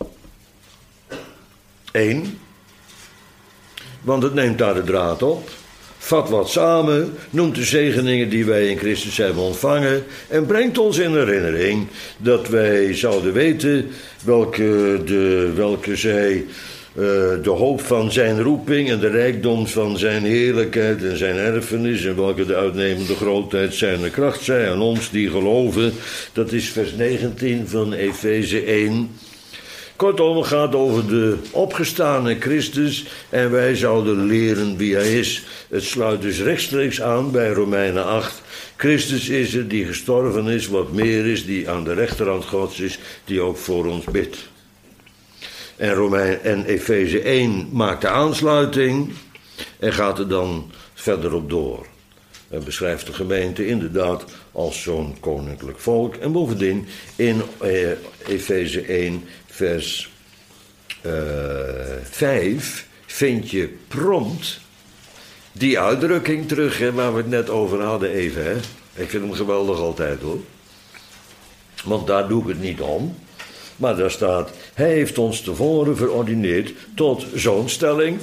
Speaker 1: één. Want het neemt daar de draad op. Vat wat samen, noemt de zegeningen die wij in Christus hebben ontvangen en brengt ons in herinnering dat wij zouden weten welke, de, welke zij uh, de hoop van zijn roeping en de rijkdom van zijn heerlijkheid en zijn erfenis en welke de uitnemende grootheid zijn kracht zij aan ons die geloven. Dat is vers negentien van Efeze één. Kortom, het gaat over de opgestane Christus en wij zouden leren wie hij is. Het sluit dus rechtstreeks aan bij Romeinen acht. Christus is het die gestorven is, wat meer is, die aan de rechterhand Gods is, die ook voor ons bidt. En, Romein, en Efeze één maakt de aansluiting en gaat er dan verder op door. En beschrijft de gemeente inderdaad als zo'n koninklijk volk. En bovendien in eh, Efeze één vers uh, vijf vind je prompt die uitdrukking terug, hè, waar we het net over hadden even. Hè. Ik vind hem geweldig altijd hoor. Want daar doe ik het niet om. Maar daar staat, hij heeft ons tevoren verordineerd tot zo'n stelling.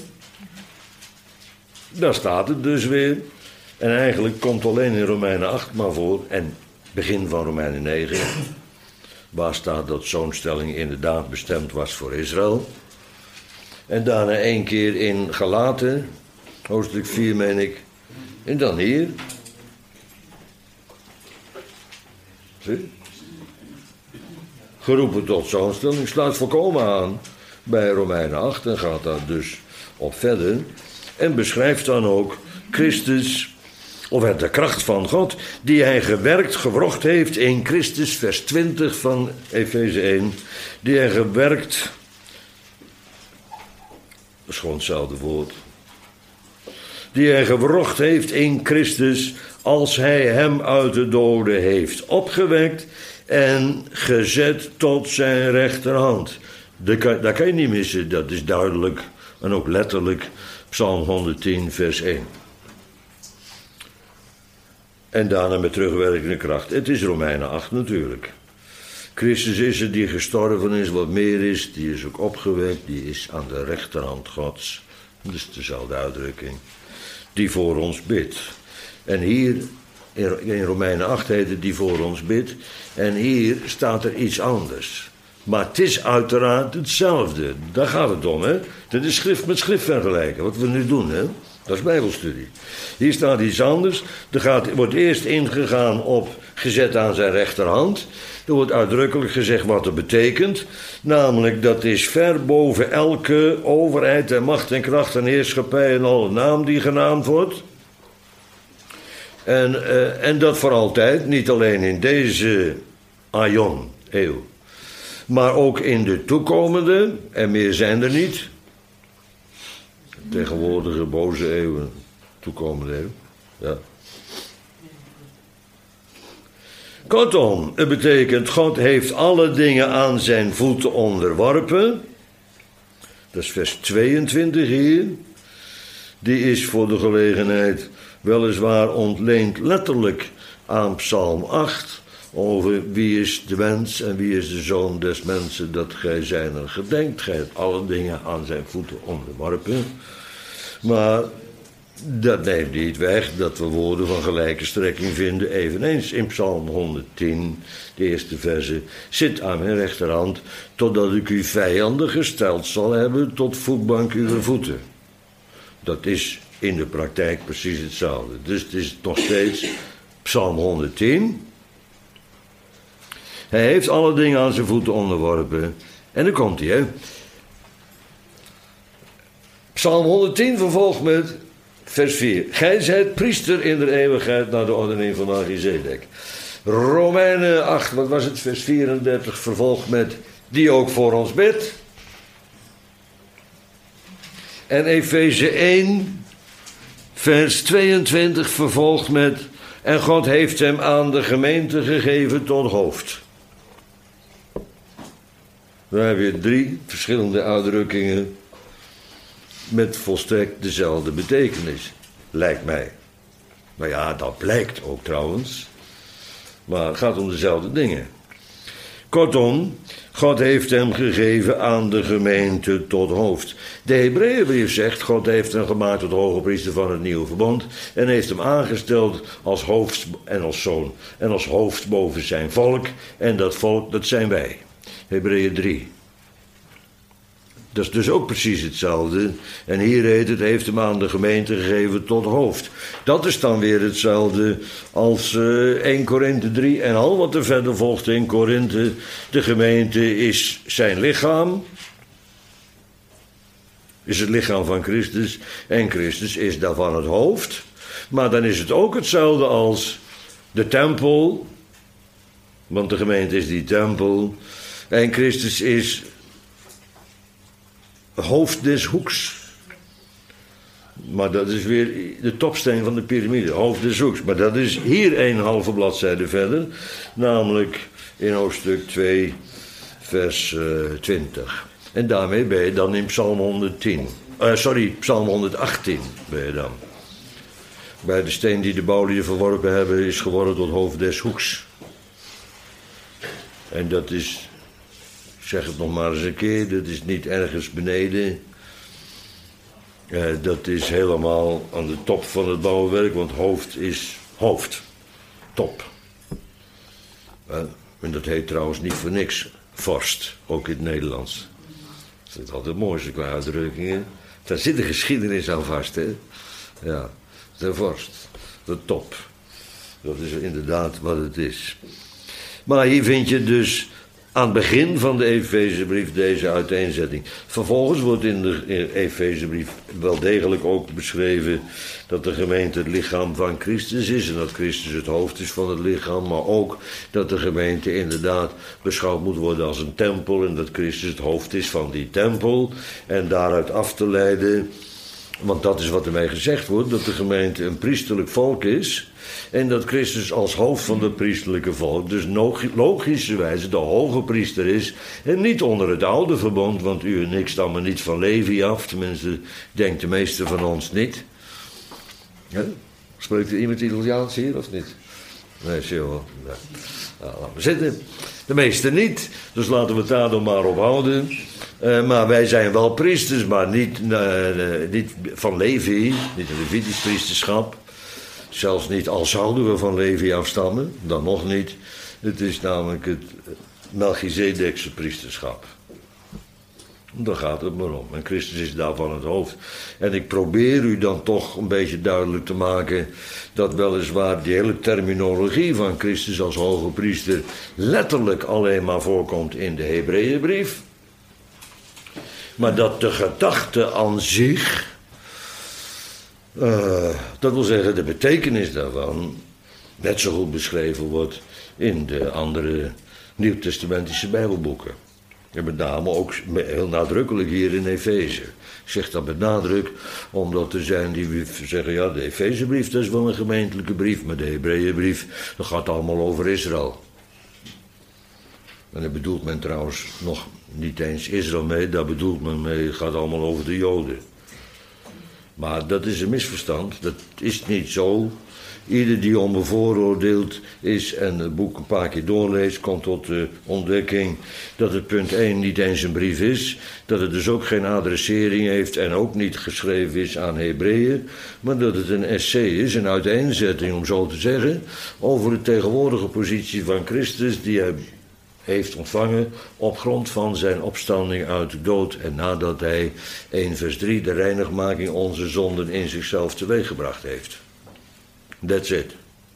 Speaker 1: Daar staat het dus weer. En eigenlijk komt alleen in Romeinen acht maar voor. En begin van Romeinen negen. Waar staat dat zo'n stelling inderdaad bestemd was voor Israël. En daarna één keer in Galaten. Hoofdstuk vier meen ik. En dan hier. Zie? Geroepen tot zo'n stelling. Sluit volkomen aan bij Romeinen acht. En gaat daar dus op verder. En beschrijft dan ook Christus. Of de kracht van God, die hij gewerkt, gewrocht heeft in Christus, vers twintig van Efeze één. Die hij gewerkt, dat is gewoon hetzelfde woord. Die hij gewrocht heeft in Christus, als hij hem uit de doden heeft opgewekt en gezet tot zijn rechterhand. Dat kan, dat kan je niet missen, dat is duidelijk en ook letterlijk Psalm honderdtien, vers één. En daarna met terugwerkende kracht. Het is Romeinen acht natuurlijk. Christus is het die gestorven is, wat meer is. Die is ook opgewekt, die is aan de rechterhand Gods. Dat is dezelfde uitdrukking. Die voor ons bidt. En hier, in Romeinen acht heet het die voor ons bidt. En hier staat er iets anders. Maar het is uiteraard hetzelfde. Daar gaat het om, hè. Dat is schrift met schrift vergelijken, wat we nu doen, hè. Dat is bijbelstudie. Hier staat iets anders. Er gaat, wordt eerst ingegaan op gezet aan zijn rechterhand. Er wordt uitdrukkelijk gezegd wat het betekent. Namelijk dat is ver boven elke overheid en macht en kracht en heerschappij en alle naam die genaamd wordt. En, uh, en dat voor altijd, niet alleen in deze aion, eeuw, maar ook in de toekomende, en meer zijn er niet. Tegenwoordige boze eeuwen, toekomende eeuw. Ja. Kortom, het betekent, God heeft alle dingen aan zijn voeten onderworpen. Dat is vers tweeëntwintig hier. Die is voor de gelegenheid weliswaar ontleend letterlijk aan Psalm acht. Over wie is de mens en wie is de zoon des mensen dat gij zijner gedenkt. Gij hebt alle dingen aan zijn voeten onderworpen. Maar dat neemt niet weg dat we woorden van gelijke strekking vinden. Eveneens in Psalm honderdtien, de eerste verse. Zit aan mijn rechterhand, totdat ik u vijanden gesteld zal hebben tot voetbank uw voeten. Dat is in de praktijk precies hetzelfde. Dus het is nog steeds Psalm honderdtien. Hij heeft alle dingen aan zijn voeten onderworpen. En dan komt hij, hè. Psalm honderdtien vervolgt met vers vier. Gij zijt priester in de eeuwigheid naar de ordening van Melchizedek. Romeinen acht, wat was het, vers vierendertig, vervolgt met die ook voor ons bidt. En Efeze één, vers tweeëntwintig, vervolgt met en God heeft hem aan de gemeente gegeven tot hoofd. Dan heb je drie verschillende uitdrukkingen met volstrekt dezelfde betekenis, lijkt mij. Nou ja, dat blijkt ook trouwens. Maar het gaat om dezelfde dingen. Kortom, God heeft hem gegeven aan de gemeente tot hoofd. De Hebreeënbrief zegt, God heeft hem gemaakt tot hoge priester van het nieuwe verbond en heeft hem aangesteld als hoofd en als zoon en als hoofd boven zijn volk. En dat volk, dat zijn wij. Hebreeën drie. Dat is dus ook precies hetzelfde. En hier heet het, heeft hem aan de gemeente gegeven tot hoofd. Dat is dan weer hetzelfde als uh, eerste Korinthe drie en al wat er verder volgt in Korinthe. De gemeente is zijn lichaam. Is het lichaam van Christus. En Christus is daarvan het hoofd. Maar dan is het ook hetzelfde als de tempel. Want de gemeente is die tempel. En Christus is hoofd des hoeks. Maar dat is weer de topsteen van de piramide. Hoofd des hoeks. Maar dat is hier een halve bladzijde verder. Namelijk in hoofdstuk twee, vers uh, twintig. En daarmee ben je dan in Psalm honderdtien. Uh, sorry, Psalm honderdachttien ben je dan. Bij de steen die de bouwlieden verworpen hebben is geworden tot hoofd des hoeks. En dat is, ik zeg het nog maar eens een keer, dat is niet ergens beneden. Uh, dat is helemaal aan de top van het bouwwerk, want hoofd is hoofd. Top. Uh, en dat heet trouwens niet voor niks vorst, ook in het Nederlands. Dat is altijd het mooiste qua uitdrukkingen. Daar zit de geschiedenis aan vast, hè. Ja, de vorst, de top. Dat is inderdaad wat het is. Maar hier vind je dus aan het begin van de Efezebrief deze uiteenzetting. Vervolgens wordt in de Efezebrief wel degelijk ook beschreven dat de gemeente het lichaam van Christus is en dat Christus het hoofd is van het lichaam, maar ook dat de gemeente inderdaad beschouwd moet worden als een tempel en dat Christus het hoofd is van die tempel en daaruit af te leiden, want dat is wat ermee gezegd wordt, dat de gemeente een priesterlijk volk is. En dat Christus als hoofd van het priesterlijke volk dus logischerwijze de hoge priester is. En niet onder het oude verbond, want u en ik stammen niet van Levi af. Tenminste, denkt de meeste van ons niet. Ja? Spreekt er iemand Italiaans hier of niet? Nee, zie je wel. Ja. Nou, laten we zitten. De meeste niet, dus laten we het daar dan maar op houden. Uh, maar wij zijn wel priesters, maar niet, uh, uh, niet van Levi, niet een Levitisch priesterschap. Zelfs niet, al zouden we van Levi afstammen, dan nog niet. Het is namelijk het Melchizedekse priesterschap. Daar gaat het maar om. En Christus is daarvan het hoofd. En ik probeer u dan toch een beetje duidelijk te maken dat weliswaar die hele terminologie van Christus als hoge priester letterlijk alleen maar voorkomt in de Hebreeënbrief. Maar dat de gedachte aan zich Uh, dat wil zeggen, de betekenis daarvan net zo goed beschreven wordt in de andere nieuwtestamentische bijbelboeken. En met name ook heel nadrukkelijk hier in Efeze. Ik zeg dat met nadruk, omdat er zijn die zeggen, ja, de Efezebrief, dat is wel een gemeentelijke brief, maar de Hebreeënbrief, dat gaat allemaal over Israël. En daar bedoelt men trouwens nog niet eens Israël mee, daar bedoelt men mee, het gaat allemaal over de Joden. Maar dat is een misverstand, dat is niet zo. Ieder die onbevooroordeeld is en het boek een paar keer doorleest, komt tot de ontdekking dat het punt één niet eens een brief is, dat het dus ook geen adressering heeft en ook niet geschreven is aan Hebreeën, maar dat het een essay is, een uiteenzetting om zo te zeggen, over de tegenwoordige positie van Christus die hij heeft ontvangen op grond van zijn opstanding uit de dood en nadat hij, één vers drie, de reinigmaking onze zonden in zichzelf teweeggebracht heeft. That's it.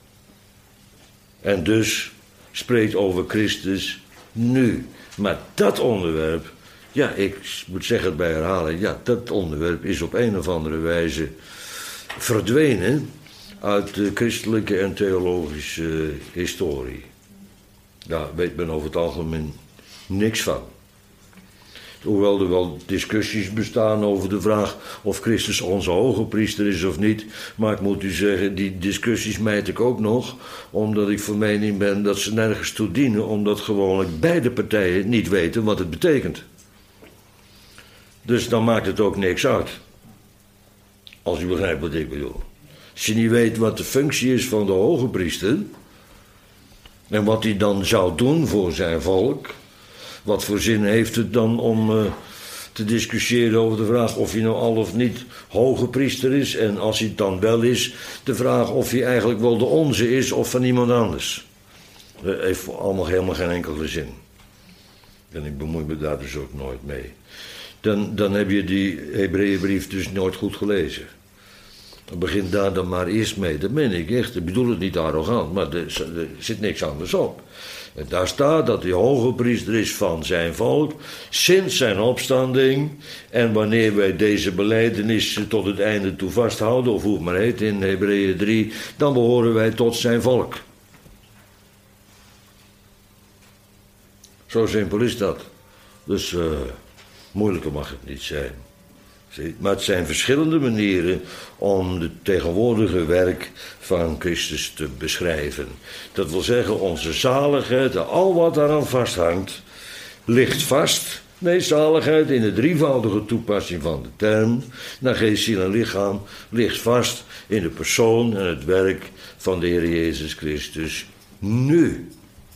Speaker 1: En dus spreekt over Christus nu. Maar dat onderwerp, ja, ik moet zeggen het bij herhaling, ja, dat onderwerp is op een of andere wijze verdwenen uit de christelijke en theologische historie. Daar weet men over het algemeen niks van. Hoewel er wel discussies bestaan over de vraag of Christus onze hoge priester is of niet. Maar ik moet u zeggen, die discussies mijt ik ook nog. Omdat ik van mening ben dat ze nergens toe dienen. Omdat gewoonlijk beide partijen niet weten wat het betekent. Dus dan maakt het ook niks uit. Als u begrijpt wat ik bedoel. Als je niet weet wat de functie is van de hoge priester. En wat hij dan zou doen voor zijn volk. Wat voor zin heeft het dan om uh, te discussiëren over de vraag of hij nou al of niet hoge priester is. En als hij het dan wel is, de vraag of hij eigenlijk wel de onze is of van iemand anders. Dat heeft allemaal helemaal geen enkele zin. En ik bemoei me daar dus ook nooit mee. Dan, dan heb je die Hebreeënbrief dus nooit goed gelezen. Dan begint daar dan maar eerst mee. Dat meen ik echt. Ik bedoel het niet arrogant, maar er, er zit niks anders op. En daar staat dat hij hoge priester is van zijn volk, sinds zijn opstanding. En wanneer wij deze belijdenis tot het einde toe vasthouden, of hoe het maar heet in Hebreeën drie, dan behoren wij tot zijn volk. Zo simpel is dat. Dus uh, moeilijker mag het niet zijn. Maar het zijn verschillende manieren om het tegenwoordige werk van Christus te beschrijven. Dat wil zeggen, onze zaligheid, al wat daaraan vasthangt, ligt vast. Nee, zaligheid in de drievoudige toepassing van de term, naar geest, ziel en lichaam, ligt vast in de persoon en het werk van de Heer Jezus Christus nu.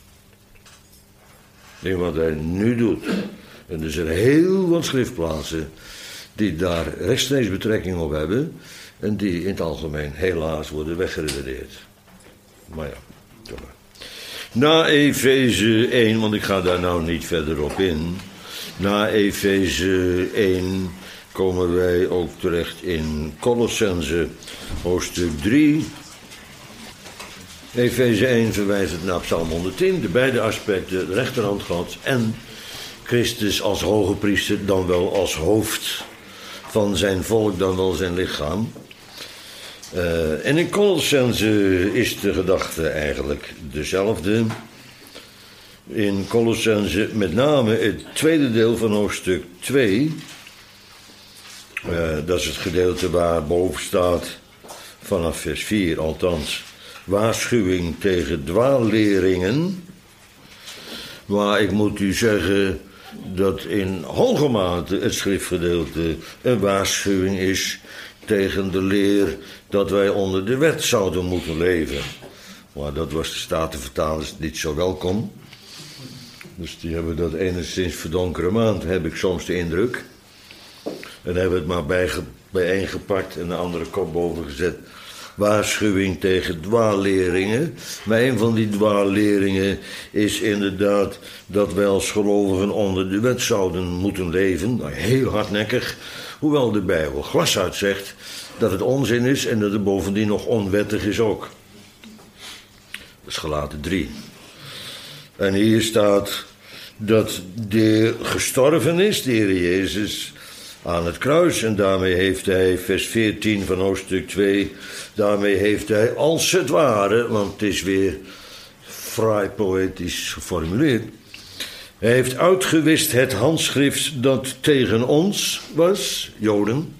Speaker 1: In wat hij nu doet. En er zijn heel wat schriftplaatsen die daar rechtstreeks betrekking op hebben en die in het algemeen helaas worden weggeredeneerd. Maar ja, kom maar. Na Efeze één, want ik ga daar nou niet verder op in. Na Efeze één komen wij ook terecht in Colossense hoofdstuk drie. Efeze één verwijst naar Psalm honderdtien, de beide aspecten, de rechterhand Gods en Christus als hoge priester, dan wel als hoofd van zijn volk, dan wel zijn lichaam. Uh, en in Colossense is de gedachte eigenlijk dezelfde. In Colossense met name het tweede deel van hoofdstuk twee. Uh, dat is het gedeelte waar boven staat, vanaf vers vier althans, waarschuwing tegen dwaalleringen. Maar ik moet u zeggen dat in hoge mate het schriftgedeelte een waarschuwing is tegen de leer dat wij onder de wet zouden moeten leven. Maar dat was de Statenvertalers niet zo welkom. Dus die hebben dat enigszins verdonkere maand, heb ik soms de indruk. En hebben het maar bij, bijeengepakt en een andere kop boven gezet. Waarschuwing tegen dwaalleringen. Maar een van die dwaalleringen is inderdaad dat wij als gelovigen onder de wet zouden moeten leven. Nou, heel hardnekkig. Hoewel de Bijbel glasuit zegt dat het onzin is en dat het bovendien nog onwettig is ook. Dat is Galaten drie. En hier staat dat de gestorven is, de Heer Jezus, aan het kruis. En daarmee heeft hij, vers veertien van hoofdstuk twee, daarmee heeft hij als het ware, want het is weer fraai poëtisch geformuleerd, hij heeft uitgewist het handschrift dat tegen ons was, Joden,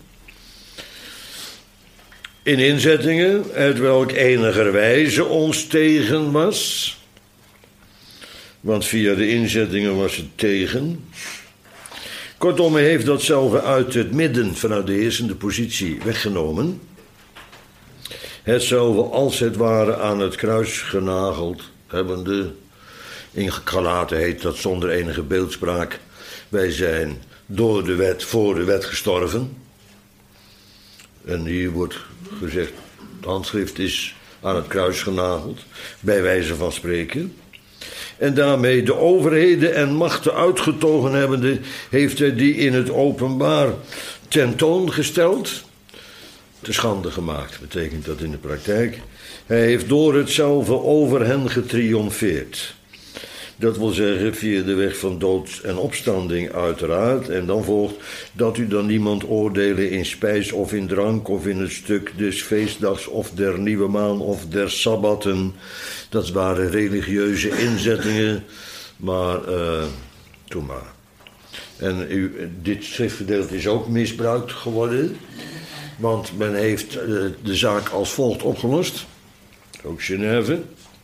Speaker 1: in inzettingen, uit welk enigerwijze ons tegen was. Want via de inzettingen was het tegen. Kortom, hij heeft datzelfde uit het midden vanuit de heersende positie weggenomen. Hetzelfde als het ware aan het kruis genageld hebbende. In Galaten heet dat zonder enige beeldspraak. Wij zijn door de wet, voor de wet gestorven. En hier wordt gezegd, het handschrift is aan het kruis genageld, bij wijze van spreken. En daarmee de overheden en machten uitgetogen hebbende, heeft hij die in het openbaar tentoongesteld. Te schande gemaakt, betekent dat in de praktijk. Hij heeft door hetzelfde over hen getriomfeerd. Dat wil zeggen via de weg van dood en opstanding uiteraard. En dan volgt dat u dan niemand oordelen in spijs of in drank of in het stuk des feestdags of der nieuwe maan of der sabbatten. Dat waren religieuze inzettingen, maar uh, doe maar. En u, dit schriftgedeelte is ook misbruikt geworden, want men heeft uh, de zaak als volgt opgelost. Ook Genève.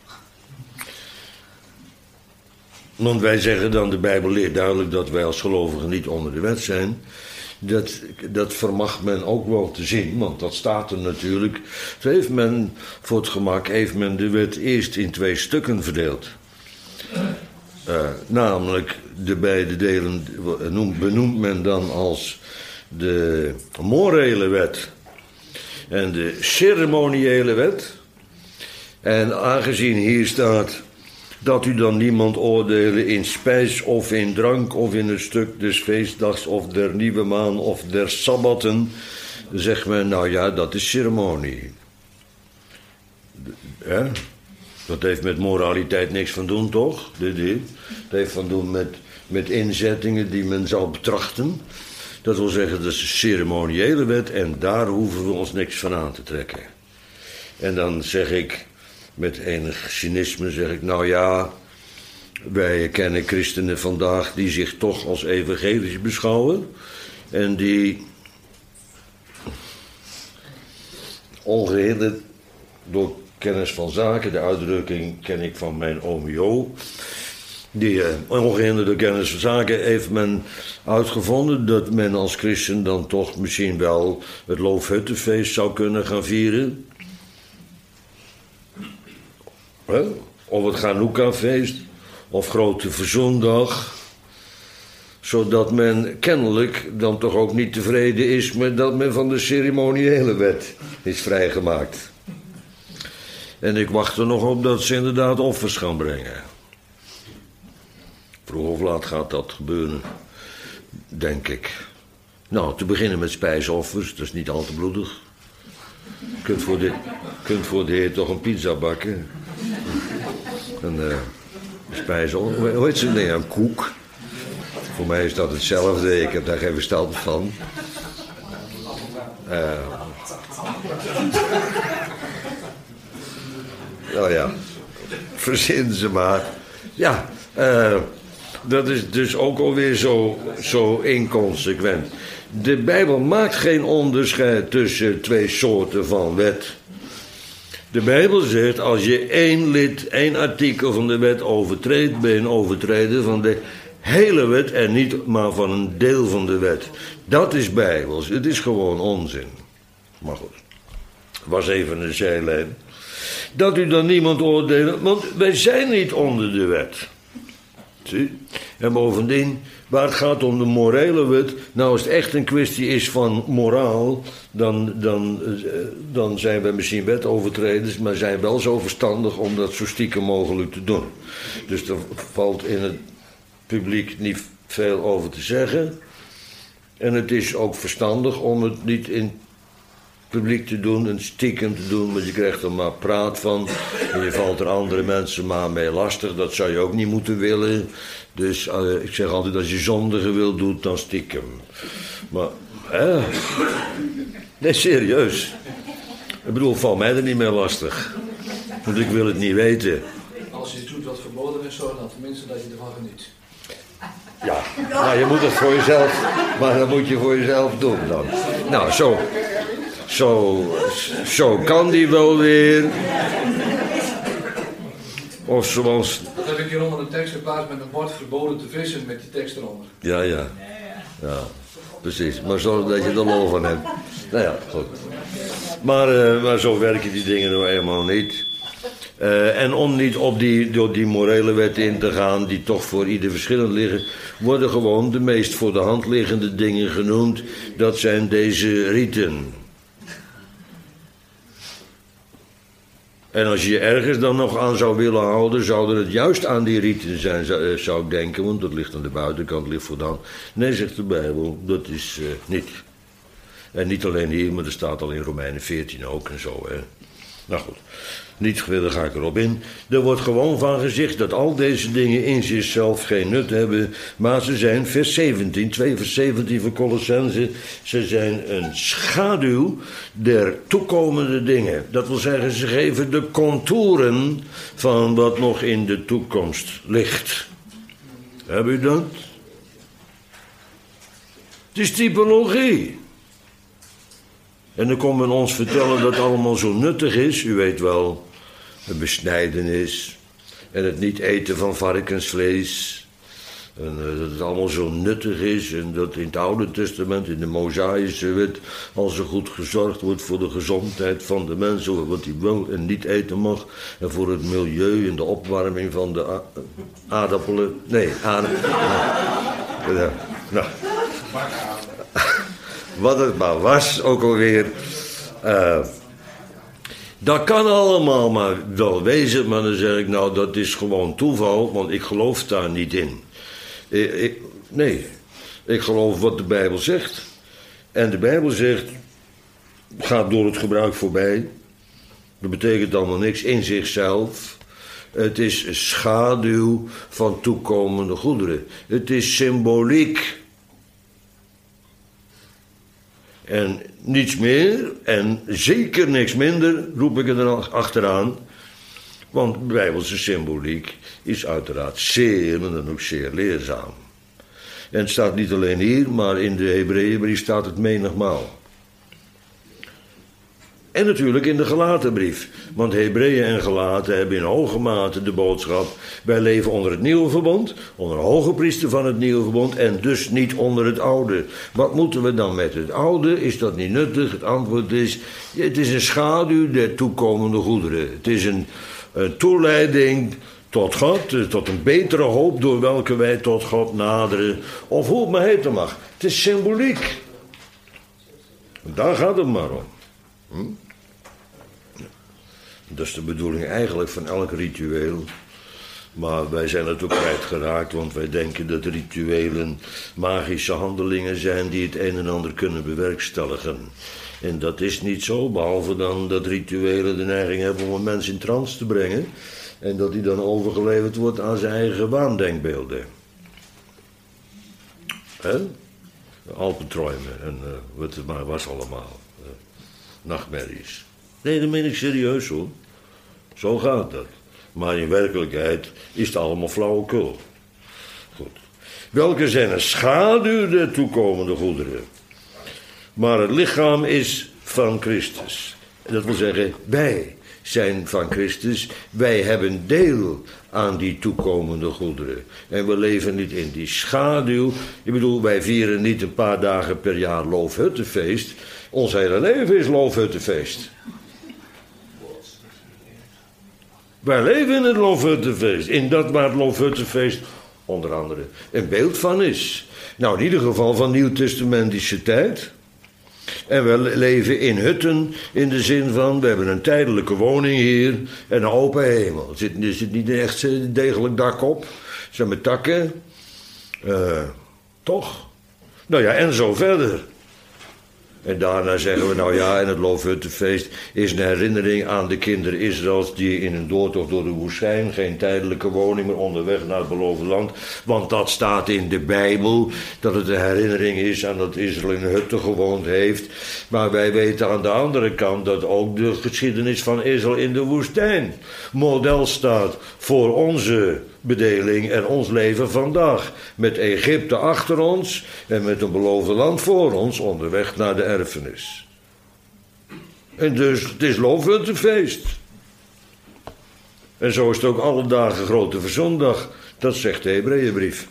Speaker 1: Want wij zeggen dan, de Bijbel leert duidelijk dat wij als gelovigen niet onder de wet zijn. Dat, dat vermag men ook wel te zien, want dat staat er natuurlijk. Zo heeft men, voor het gemak, heeft men de wet eerst in twee stukken verdeeld. Uh, namelijk de beide delen benoemt men dan als de morele wet en de ceremoniële wet. En aangezien hier staat dat u dan niemand oordelen in spijs of in drank of in een stuk des feestdags of der nieuwe maan of der sabbatten, dan zegt men, nou ja, dat is ceremonie. Ja? Dat heeft met moraliteit niks van doen, toch? Dit, dit. Dat heeft van doen met, met inzettingen die men zal betrachten. Dat wil zeggen, dat is de ceremoniële wet en daar hoeven we ons niks van aan te trekken. En dan zeg ik, met enig cynisme zeg ik, nou ja, wij kennen christenen vandaag die zich toch als evangelisch beschouwen. En die ongehinderd door kennis van zaken, de uitdrukking ken ik van mijn oom Jo, die uh, ongehinderd door kennis van zaken heeft men uitgevonden dat men als christen dan toch misschien wel het Loofhuttenfeest zou kunnen gaan vieren. Huh? Of het Chanukka-feest, of Grote Verzoendag, zodat men kennelijk dan toch ook niet tevreden is met dat men van de ceremoniële wet is vrijgemaakt. En ik wacht er nog op dat ze inderdaad offers gaan brengen. Vroeg of laat gaat dat gebeuren, denk ik. Nou, te beginnen met spijsoffers, dat is niet al te bloedig. Je kunt voor de, kunt voor de Heer toch een pizza bakken. Een uh, spijsoffer, hoe heet ze? Nee, een koek. Voor mij is dat hetzelfde, ik heb daar geen verstand van. Uh, nou ja, verzin ze maar. Ja, uh, dat is dus ook alweer zo, zo inconsequent. De Bijbel maakt geen onderscheid tussen twee soorten van wet. De Bijbel zegt, als je één lid, één artikel van de wet overtreedt, ben je een overtreder van de hele wet en niet maar van een deel van de wet. Dat is Bijbels, het is gewoon onzin. Maar goed, was even een zijlijn. Dat u dan niemand oordeelt, want wij zijn niet onder de wet. Zie? En bovendien, waar het gaat om de morele wet, nou als het echt een kwestie is van moraal, dan, dan, dan zijn we misschien wetovertreders, maar zijn wel zo verstandig om dat zo stiekem mogelijk te doen. Dus er valt in het publiek niet veel over te zeggen. En het is ook verstandig om het niet in het publiek te doen en stiekem te doen, want je krijgt er maar praat van en je valt er andere mensen maar mee lastig. Dat zou je ook niet moeten willen. Dus uh, ik zeg altijd, als je zondigen wil doet, dan stiekem. Maar Hè? Nee, serieus. Ik bedoel, valt mij er niet meer lastig. Want ik wil het niet weten.
Speaker 2: Als je doet wat verboden is, zorg dan tenminste dat je ervan geniet.
Speaker 1: Ja, nou, je moet het voor jezelf, maar dat moet je voor jezelf doen dan. Nou, zo, zo, zo kan die wel weer. Of zoals...
Speaker 2: Dat heb ik hier onder de tekst geplaatst met een bord verboden te vissen met die tekst eronder.
Speaker 1: Ja, ja, ja, precies. Maar zorg dat je er lol van hebt. Nou ja, goed. Maar, uh, maar zo werken die dingen nou eenmaal niet. Uh, en om niet op die, door die morele wetten in te gaan, die toch voor ieder verschillend liggen, worden gewoon de meest voor de hand liggende dingen genoemd. Dat zijn deze riten. En als je je ergens dan nog aan zou willen houden, zouden het juist aan die riten zijn, zou, zou ik denken, want dat ligt aan de buitenkant, ligt voor de hand. Nee, zegt de Bijbel, dat is uh, niet. En niet alleen hier, maar er staat al in Romeinen veertien ook en zo, hè. Nou goed, niet verder ga ik erop in. Er wordt gewoon van gezegd dat al deze dingen in zichzelf geen nut hebben, maar ze zijn, vers zeventien, twee vers zeventien van Colossenzen, ze zijn een schaduw der toekomende dingen. Dat wil zeggen, ze geven de contouren van wat nog in de toekomst ligt. Heb u dat? Het is typologie. En dan komt men ons vertellen dat het allemaal zo nuttig is. U weet wel, een besnijdenis en het niet eten van varkensvlees. En uh, dat het allemaal zo nuttig is. En dat in het Oude Testament, in de Mosaïsche wet, al zo goed gezorgd wordt voor de gezondheid van de mensen. Wat hij wel en niet eten mag. En voor het milieu en de opwarming van de a- aardappelen. Nee, aardappelen. Ja, nou. Wat het maar was, ook alweer. Uh, dat kan allemaal maar wel wezen, maar dan zeg ik, nou, dat is gewoon toeval, want ik geloof daar niet in. Ik, ik, nee, ik geloof wat de Bijbel zegt. En de Bijbel zegt, gaat door het gebruik voorbij. Dat betekent allemaal niks in zichzelf. Het is een schaduw van toekomende goederen. Het is symboliek. En niets meer, en zeker niks minder, roep ik er achteraan. Want Bijbelse symboliek is uiteraard zeer, en dan ook zeer leerzaam. En het staat niet alleen hier, maar in de Hebreeënbrief staat het menigmaal. En natuurlijk in de Galatenbrief. Want Hebreeën en Galaten hebben in hoge mate de boodschap: wij leven onder het nieuwe verbond, onder een hoge priester van het nieuwe verbond en dus niet onder het oude. Wat moeten we dan met het oude? Is dat niet nuttig? Het antwoord is: het is een schaduw der toekomende goederen. Het is een, een toeleiding tot God, tot een betere hoop door welke wij tot God naderen. Of hoe het maar heten mag. Het is symboliek. Daar gaat het maar om. Hm? Dat is de bedoeling eigenlijk van elk ritueel. Maar wij zijn het ook kwijtgeraakt, want wij denken dat rituelen magische handelingen zijn die het een en ander kunnen bewerkstelligen. En dat is niet zo, behalve dan dat rituelen de neiging hebben om een mens in trance te brengen. En dat hij dan overgeleverd wordt aan zijn eigen waandenkbeelden. Hè? Alpenträumen en uh, wat het maar was allemaal. Uh, nachtmerries. Nee, dat meen ik serieus hoor. Zo gaat dat. Maar in werkelijkheid is het allemaal flauwekul. Goed. Welke zijn een schaduw der toekomende goederen. Maar het lichaam is van Christus. Dat wil zeggen, wij zijn van Christus. Wij hebben deel aan die toekomende goederen. En we leven niet in die schaduw. Ik bedoel, wij vieren niet een paar dagen per jaar Loofhuttenfeest. Ons hele leven is Loofhuttenfeest. Wij leven in het Loofhuttenfeest. In dat waar het Loofhuttenfeest onder andere een beeld van is. Nou, in ieder geval van nieuwtestamentische tijd. En we leven in hutten in de zin van, we hebben een tijdelijke woning hier en een open hemel. Er zit, er zit niet echt een degelijk dak op. Er zijn met takken. Uh, toch? Nou ja, en zo verder. En daarna zeggen we, nou ja, en het Loofhuttenfeest is een herinnering aan de kinderen Israëls die in een doortocht door de woestijn, geen tijdelijke woning, maar onderweg naar het beloofde land. Want dat staat in de Bijbel, dat het een herinnering is aan dat Israël in hutten gewoond heeft. Maar wij weten aan de andere kant dat ook de geschiedenis van Israël in de woestijn model staat voor onze bedeling en ons leven vandaag. Met Egypte achter ons en met een beloofde land voor ons onderweg naar de erfenis. En dus het is Loofhuttenfeest. En zo is het ook alle dagen grote verzondag. Dat zegt de Hebreeënbrief.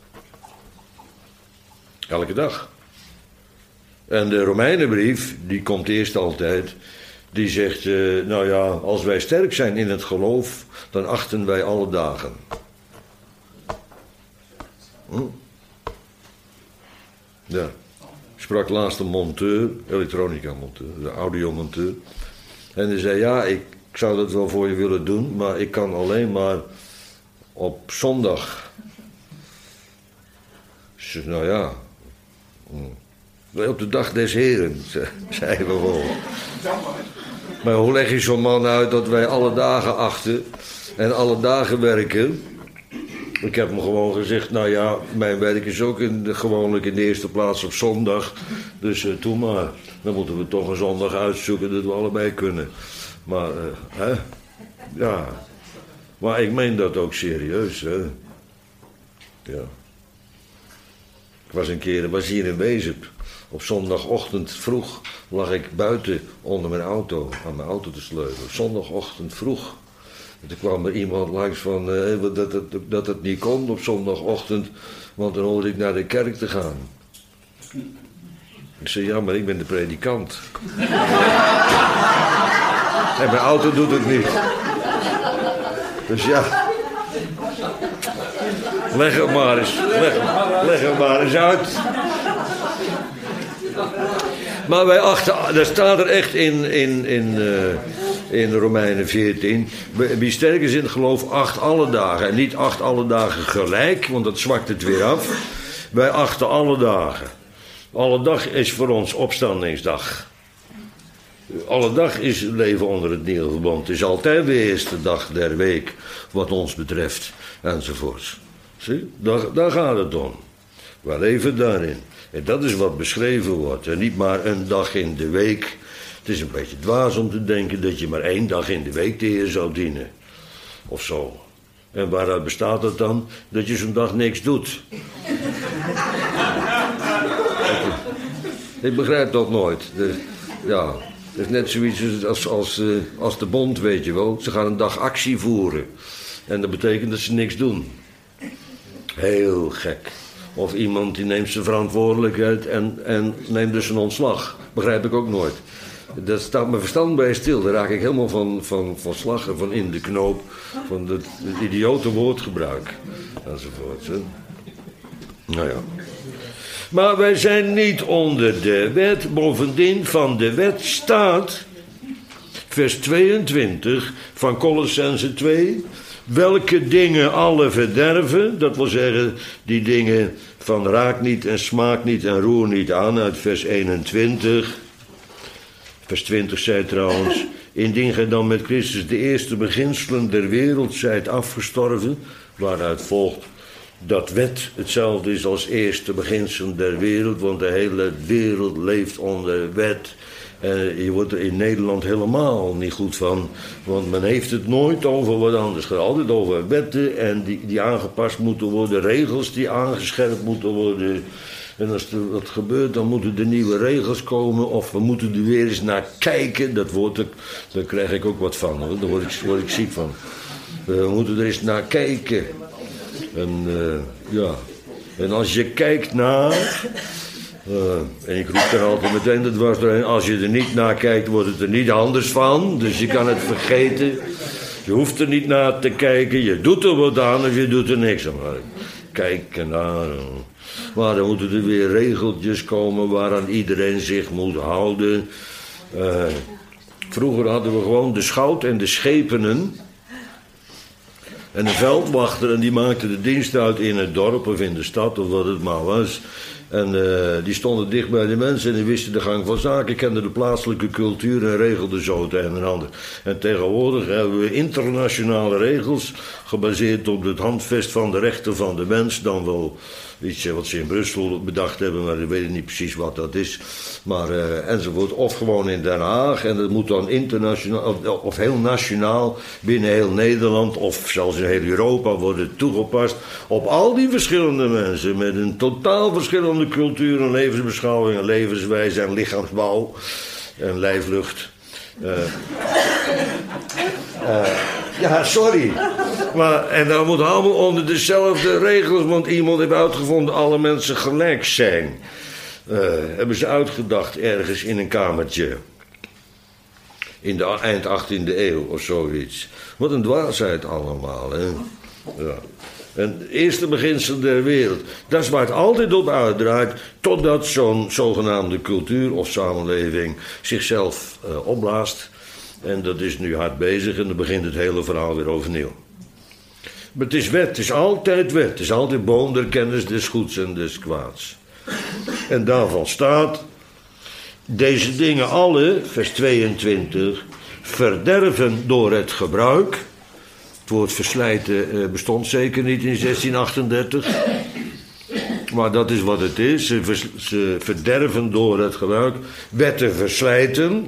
Speaker 1: Elke dag. En de Romeinenbrief, die komt eerst altijd. Die zegt, uh, nou ja, als wij sterk zijn in het geloof, dan achten wij alle dagen. Hm? Ja. Ik sprak laatst een monteur, elektronica monteur, de audiomonteur. En die zei, ja, ik, ik zou dat wel voor je willen doen, maar ik kan alleen maar op zondag. Ik zeg, nou ja, hm. op de dag des Heren, zeiden we wel. Maar hoe leg je zo'n man uit dat wij alle dagen achten en alle dagen werken? Ik heb hem gewoon gezegd, nou ja, mijn werk is ook in de, gewoonlijk in de eerste plaats op zondag. Dus uh, doe maar. Dan moeten we toch een zondag uitzoeken dat we allebei kunnen. Maar, uh, hè? Ja. Maar ik meen dat ook serieus, hè. Ja. Ik was een keer, was hier in Wezep. Op zondagochtend vroeg lag ik buiten onder mijn auto, aan mijn auto te sleutelen. Zondagochtend vroeg. En toen kwam er iemand langs van uh, dat, het, dat het niet kon op zondagochtend, want dan hoorde ik naar de kerk te gaan. Ik zei, ja, maar ik ben de predikant. En mijn auto doet het niet. Dus ja. Leg het maar eens, leg, leg het maar eens uit. Maar wij achten, daar staat er echt in, in, in, uh, in Romeinen veertien. Wie sterk is in het geloof, acht alle dagen. En niet acht alle dagen gelijk, want dat zwakt het weer af. Wij achten alle dagen. Alle dag is voor ons opstandingsdag. Alle dag is leven onder het nieuwe verbond. Het is altijd de eerste dag der week, wat ons betreft, enzovoorts. Zie, daar, daar gaat het om. We leven daarin. En dat is wat beschreven wordt. En niet maar een dag in de week. Het is een beetje dwaas om te denken dat je maar één dag in de week de Heer zou dienen. Of zo. En waaruit bestaat het dan? Dat je zo'n dag niks doet. Ik begrijp dat nooit. De, ja, het is net zoiets als, als, als de bond, weet je wel. Ze gaan een dag actie voeren. En dat betekent dat ze niks doen. Heel gek. Of iemand die neemt zijn verantwoordelijkheid en, en neemt dus een ontslag. Begrijp ik ook nooit. Daar staat mijn verstand bij stil. Daar raak ik helemaal van, van, van slag en van in de knoop. Van het, het idiote woordgebruik. Enzovoort. Hè. Nou ja. Maar wij zijn niet onder de wet. Bovendien van de wet staat, vers tweeëntwintig van Kolossenzen twee... welke dingen alle verderven, dat wil zeggen die dingen van raak niet en smaak niet en roer niet aan, uit vers eenentwintig. Vers twintig zei trouwens, indien gij dan met Christus de eerste beginselen der wereld zijt afgestorven, waaruit volgt dat wet hetzelfde is als eerste beginselen der wereld, want de hele wereld leeft onder wet. En je wordt er in Nederland helemaal niet goed van, want men heeft het nooit over wat anders. Het gaat altijd over wetten en die, die aangepast moeten worden, regels die aangescherpt moeten worden. En als er wat gebeurt, dan moeten er nieuwe regels komen of we moeten er weer eens naar kijken. Dat woord, daar krijg ik ook wat van, hoor. Daar word ik, word ik ziek van. We moeten er eens naar kijken. En uh, ja, en als je kijkt naar... Uh, en ik roep er altijd meteen dat was doorheen. Als je er niet naar kijkt, wordt het er niet anders van. Dus je kan het vergeten. Je hoeft er niet naar te kijken. Je doet er wat aan of je doet er niks aan. Kijken naar. Maar dan moeten er weer regeltjes komen waaraan iedereen zich moet houden. Uh, vroeger hadden we gewoon de schout en de schepenen. En een veldwachter, en die maakte de dienst uit in het dorp of in de stad of wat het maar was. En uh, die stonden dicht bij de mensen en die wisten de gang van zaken, kenden de plaatselijke cultuur en regelden zo het een en ander. En tegenwoordig hebben we internationale regels, gebaseerd op het handvest van de rechten van de mens, dan wel iets wat ze in Brussel bedacht hebben, maar ik weet niet precies wat dat is. Maar uh, enzovoort. Of gewoon in Den Haag. En dat moet dan internationaal, of, of heel nationaal, binnen heel Nederland, of zelfs in heel Europa worden toegepast. Op al die verschillende mensen, met een totaal verschillende cultuur en levensbeschouwing en levenswijze en lichaamsbouw en lijflucht. Uh, uh, ja, sorry. Maar, en dat moet allemaal onder dezelfde regels, want iemand heeft uitgevonden alle mensen gelijk zijn. Uh, hebben ze uitgedacht ergens in een kamertje. In de eind achttiende eeuw of zoiets. Wat een dwaasheid allemaal, hè. Ja. En het eerste beginsel der wereld. Dat is waar het altijd op uitdraait, totdat zo'n zogenaamde cultuur of samenleving zichzelf uh, opblaast. En dat is nu hard bezig en dan begint het hele verhaal weer overnieuw. Maar het is wet, het is altijd wet. Het is altijd boom der kennis des goeds en des kwaads. En daarvan staat, deze dingen alle, vers tweeëntwintig, verderven door het gebruik. Het woord verslijten bestond zeker niet in zestien achtendertig. Maar dat is wat het is. Ze, vers, ze verderven door het gebruik. Wetten verslijten.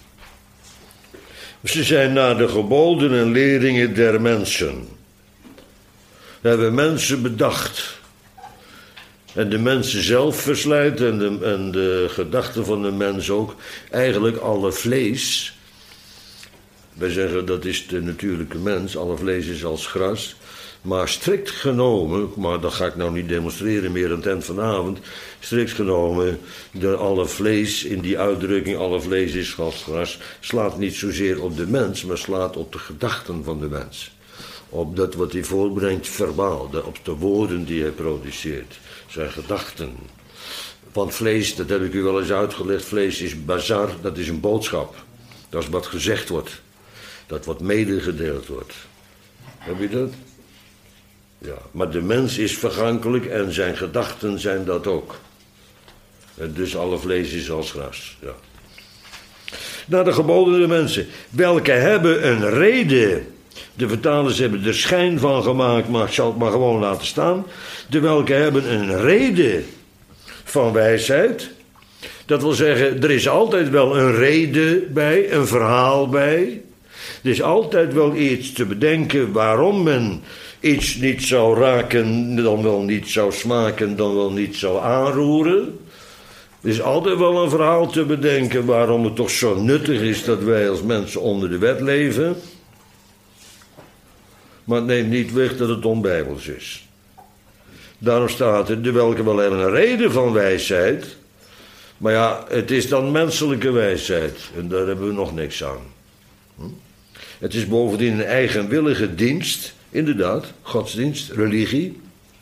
Speaker 1: Ze zijn naar de geboden en leringen der mensen. Dat hebben mensen bedacht. En de mensen zelf verslijten en de, en de gedachten van de mens ook. Eigenlijk alle vlees. Wij zeggen dat is de natuurlijke mens. Alle vlees is als gras. Maar strikt genomen, maar dat ga ik nou niet demonstreren meer aan het eind vanavond. Strikt genomen, de alle vlees in die uitdrukking, alle vlees is als gras, slaat niet zozeer op de mens, maar slaat op de gedachten van de mens. Op dat wat hij voorbrengt verbaal, op de woorden die hij produceert. Zijn gedachten. Want vlees, dat heb ik u wel eens uitgelegd, vlees is bazar, dat is een boodschap. Dat is wat gezegd wordt. Dat wat medegedeeld wordt. Heb je dat? Ja, maar de mens is vergankelijk en zijn gedachten zijn dat ook. En dus alle vlees is als gras. Ja. Naar de geboden der mensen, welke hebben een reden. De vertalers hebben er schijn van gemaakt, maar ik zal het maar gewoon laten staan. De welke hebben een reden van wijsheid. Dat wil zeggen, er is altijd wel een reden bij, een verhaal bij. Er is altijd wel iets te bedenken waarom men iets niet zou raken, dan wel niet zou smaken, dan wel niet zou aanroeren. Er is altijd wel een verhaal te bedenken waarom het toch zo nuttig is dat wij als mensen onder de wet leven. Maar het neemt niet weg dat het onbijbels is. Daarom staat er, de welke wel hebben een reden van wijsheid. Maar ja, het is dan menselijke wijsheid. En daar hebben we nog niks aan. Hm? Het is bovendien een eigenwillige dienst. Inderdaad, godsdienst, religie.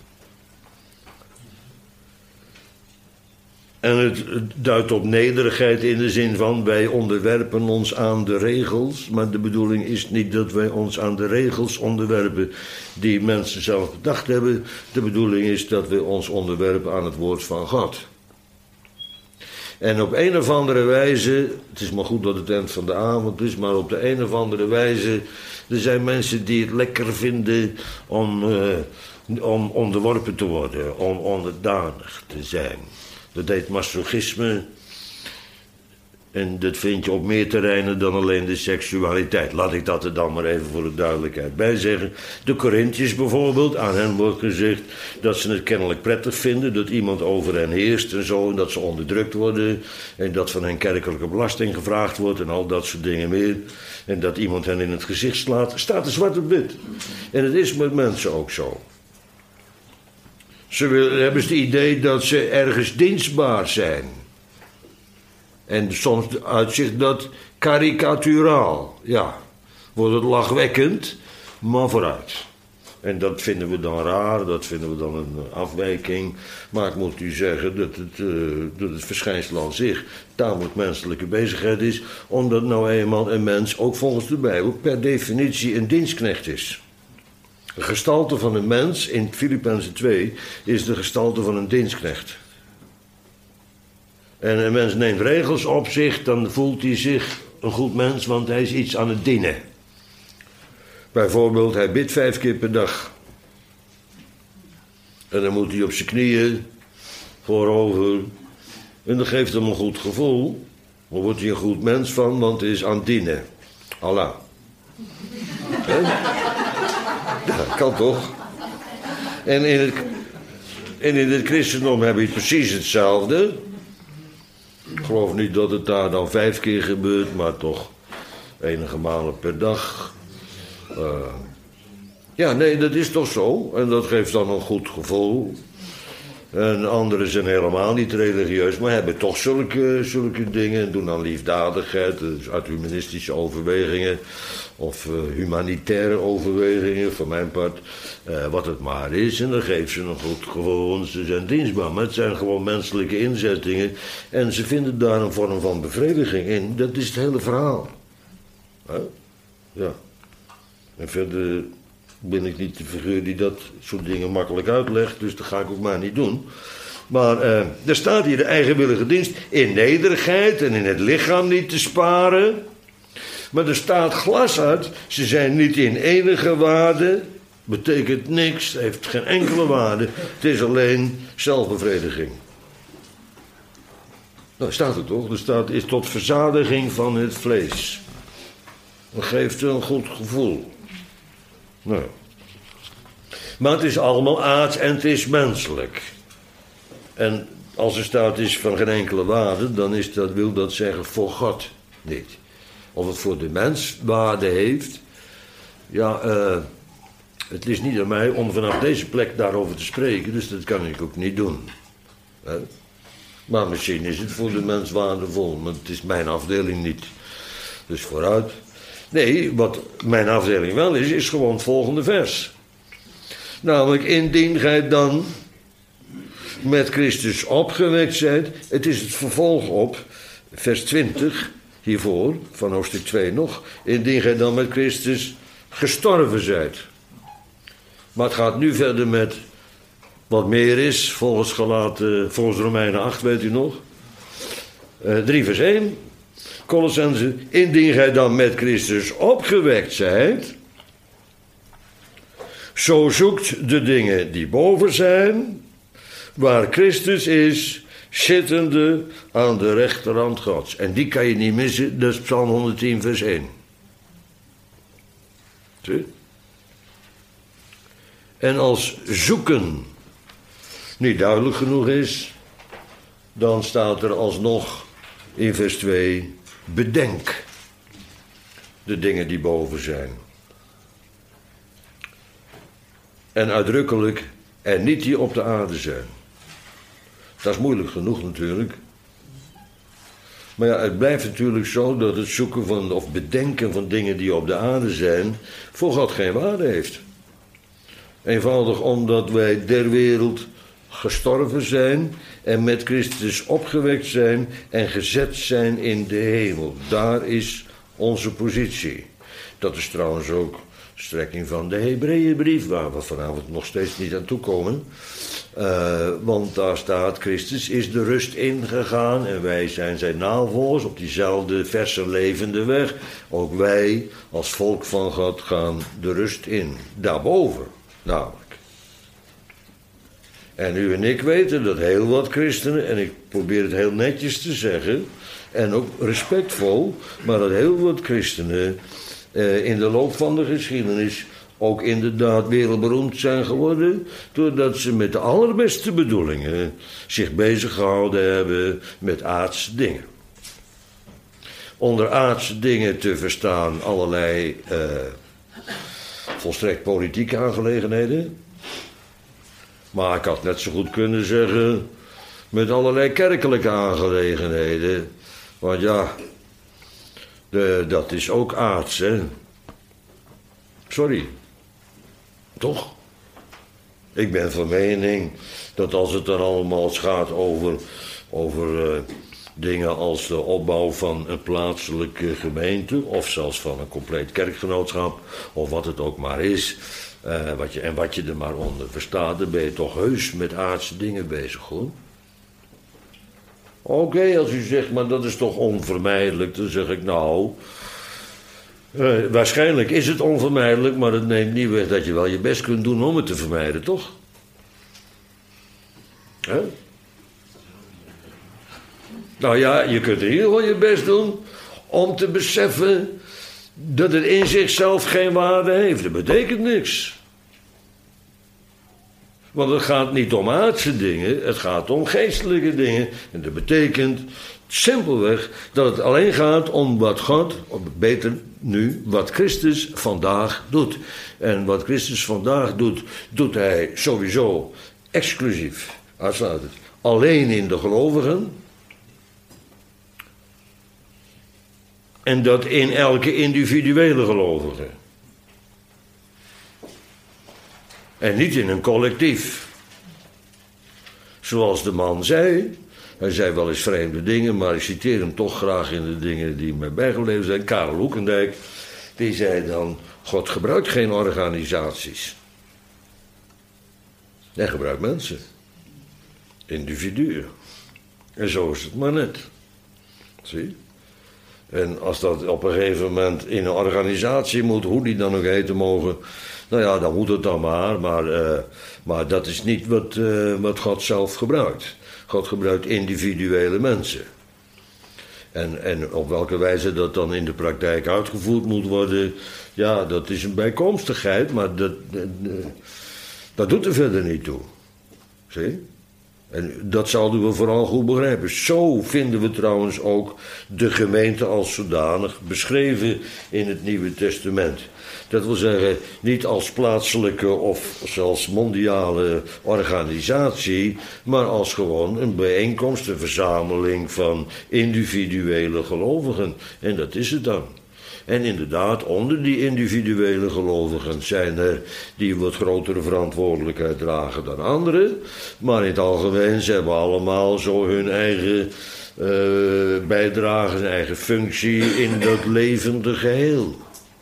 Speaker 1: En het, het duidt op nederigheid in de zin van wij onderwerpen ons aan de regels. Maar de bedoeling is niet dat wij ons aan de regels onderwerpen die mensen zelf bedacht hebben. De bedoeling is dat we ons onderwerpen aan het woord van God. En op een of andere wijze, het is maar goed dat het eind van de avond is, maar op de een of andere wijze, er zijn mensen die het lekker vinden om, uh, om onderworpen te worden, om onderdanig te zijn. Dat heet masochisme. En dat vind je op meer terreinen dan alleen de seksualiteit. Laat ik dat er dan maar even voor de duidelijkheid bij zeggen. De Corinthiërs bijvoorbeeld, aan hen wordt gezegd dat ze het kennelijk prettig vinden dat iemand over hen heerst en zo, en dat ze onderdrukt worden en dat van hen kerkelijke belasting gevraagd wordt en al dat soort dingen meer. En dat iemand hen in het gezicht slaat, staat er zwart op wit. En het is met mensen ook zo. Ze willen, hebben ze het idee dat ze ergens dienstbaar zijn. En soms uitzicht dat karikaturaal. Ja, wordt het lachwekkend, maar vooruit. En dat vinden we dan raar, dat vinden we dan een afwijking. Maar ik moet u zeggen dat het, uh, dat het verschijnsel aan zich tamelijk menselijke bezigheid is. Omdat nou eenmaal een mens, ook volgens de Bijbel, per definitie een dienstknecht is. De gestalte van een mens in Filippenzen twee is de gestalte van een dienstknecht. En een mens neemt regels op zich, dan voelt hij zich een goed mens, want hij is iets aan het dienen. Bijvoorbeeld, hij bidt vijf keer per dag. En dan moet hij op zijn knieën, voorover. En dat geeft hem een goed gevoel. Daar wordt hij een goed mens van, want hij is aan het dienen. Allah. Ja, kan toch? En in het, en in het christendom heb je precies hetzelfde. Ik geloof niet dat het daar dan vijf keer gebeurt, maar toch enige malen per dag. Uh, ja, nee, dat is toch zo. En dat geeft dan een goed gevoel. En anderen zijn helemaal niet religieus, maar hebben toch zulke, zulke dingen. En doen dan liefdadigheid, dus uit humanistische overwegingen. Of uh, humanitaire overwegingen, voor mijn part. Uh, wat het maar is. En dan geeft ze een goed gevoel, want ze zijn dienstbaar. Maar het zijn gewoon menselijke inzettingen. En ze vinden daar een vorm van bevrediging in. Dat is het hele verhaal. Huh? Ja. En verder ben ik niet de figuur die dat soort dingen makkelijk uitlegt. Dus dat ga ik ook maar niet doen. Maar uh, er staat hier de eigenwillige dienst in nederigheid en in het lichaam niet te sparen. Maar er staat glas uit. Ze zijn niet in enige waarde. Betekent niks. Heeft geen enkele waarde. Het is alleen zelfbevrediging. Nou, staat er toch? Er staat is tot verzadiging van het vlees. Dat geeft een goed gevoel. Nou. Maar het is allemaal aards en het is menselijk. En als er staat is van geen enkele waarde, dan is dat, wil dat zeggen voor God niet. Of het voor de mens waarde heeft. Ja, uh, het is niet aan mij om vanaf deze plek daarover te spreken, dus dat kan ik ook niet doen. He? Maar misschien is het voor de mens waardevol, maar het is mijn afdeling niet. Dus vooruit. Nee, wat mijn afdeling wel is, is gewoon het volgende vers. Namelijk, indien gij dan met Christus opgewekt zijt. Het is het vervolg op vers twintig hiervoor, van hoofdstuk twee nog. Indien gij dan met Christus gestorven zijt. Maar het gaat nu verder met wat meer is, volgens, Galaten, volgens Romeinen acht, weet u nog. Uh, drie vers één. Colossense, indien gij dan met Christus opgewekt zijt, zo zoekt de dingen die boven zijn, waar Christus is, zittende aan de rechterhand Gods. En die kan je niet missen, dat is Psalm honderdtien vers één. Zie? En als zoeken niet duidelijk genoeg is, dan staat er alsnog in vers twee, bedenk de dingen die boven zijn. En uitdrukkelijk, en niet die op de aarde zijn. Dat is moeilijk genoeg natuurlijk. Maar ja, het blijft natuurlijk zo dat het zoeken van, of bedenken van dingen die op de aarde zijn, voor God geen waarde heeft. Eenvoudig omdat wij der wereld gestorven zijn en met Christus opgewekt zijn en gezet zijn in de hemel. Daar is onze positie. Dat is trouwens ook de strekking van de Hebreeënbrief, waar we vanavond nog steeds niet aan toe komen. Uh, want daar staat, Christus is de rust ingegaan en wij zijn zijn navolgers op diezelfde verse levende weg. Ook wij als volk van God gaan de rust in. Daarboven namelijk. En u en ik weten dat heel wat christenen, en ik probeer het heel netjes te zeggen, en ook respectvol, maar dat heel wat christenen uh, in de loop van de geschiedenis ook inderdaad wereldberoemd zijn geworden, doordat ze met de allerbeste bedoelingen zich bezig gehouden hebben met aardse dingen. Onder aardse dingen te verstaan allerlei uh, volstrekt politieke aangelegenheden. Maar ik had net zo goed kunnen zeggen met allerlei kerkelijke aangelegenheden. Want ja, de, dat is ook aards, hè. Sorry. Toch? Ik ben van mening dat als het dan allemaal gaat over, over uh, dingen als de opbouw van een plaatselijke gemeente, of zelfs van een compleet kerkgenootschap, of wat het ook maar is, Uh, wat je, en wat je er maar onder verstaat, dan ben je toch heus met aardse dingen bezig, hoor. Oké, okay, als u zegt, maar dat is toch onvermijdelijk, dan zeg ik nou... Uh, waarschijnlijk is het onvermijdelijk, maar het neemt niet weg dat je wel je best kunt doen om het te vermijden, toch? Huh? Nou ja, je kunt in ieder geval je best doen om te beseffen dat het in zichzelf geen waarde heeft. Dat betekent niks. Want het gaat niet om aardse dingen, het gaat om geestelijke dingen. En dat betekent simpelweg dat het alleen gaat om wat God, of beter nu, wat Christus vandaag doet. En wat Christus vandaag doet, doet hij sowieso exclusief, uitsluitend, alleen in de gelovigen. En dat in elke individuele gelovige. En niet in een collectief. Zoals de man zei. Hij zei wel eens vreemde dingen, maar ik citeer hem toch graag in de dingen die mij bijgebleven zijn. Karel Hoekendijk, die zei dan: God gebruikt geen organisaties. Hij gebruikt mensen. Individuen. En zo is het maar net. Zie? En als dat op een gegeven moment in een organisatie moet, hoe die dan ook heten mogen, nou ja, dan moet het dan maar. Maar, uh, maar dat is niet wat, uh, wat God zelf gebruikt. God gebruikt individuele mensen. En, en op welke wijze dat dan in de praktijk uitgevoerd moet worden, ja, dat is een bijkomstigheid, maar dat, dat, dat doet er verder niet toe. Zie? En dat zouden we vooral goed begrijpen. Zo vinden we trouwens ook de gemeente als zodanig beschreven in het Nieuwe Testament. Dat wil zeggen, niet als plaatselijke of zelfs mondiale organisatie, maar als gewoon een bijeenkomst, een verzameling van individuele gelovigen. En dat is het dan. En inderdaad, onder die individuele gelovigen zijn er die wat grotere verantwoordelijkheid dragen dan anderen. Maar in het algemeen, ze hebben allemaal zo hun eigen uh, bijdrage, hun eigen functie in dat levende geheel.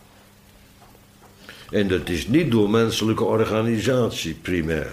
Speaker 1: En dat is niet door menselijke organisatie, primair.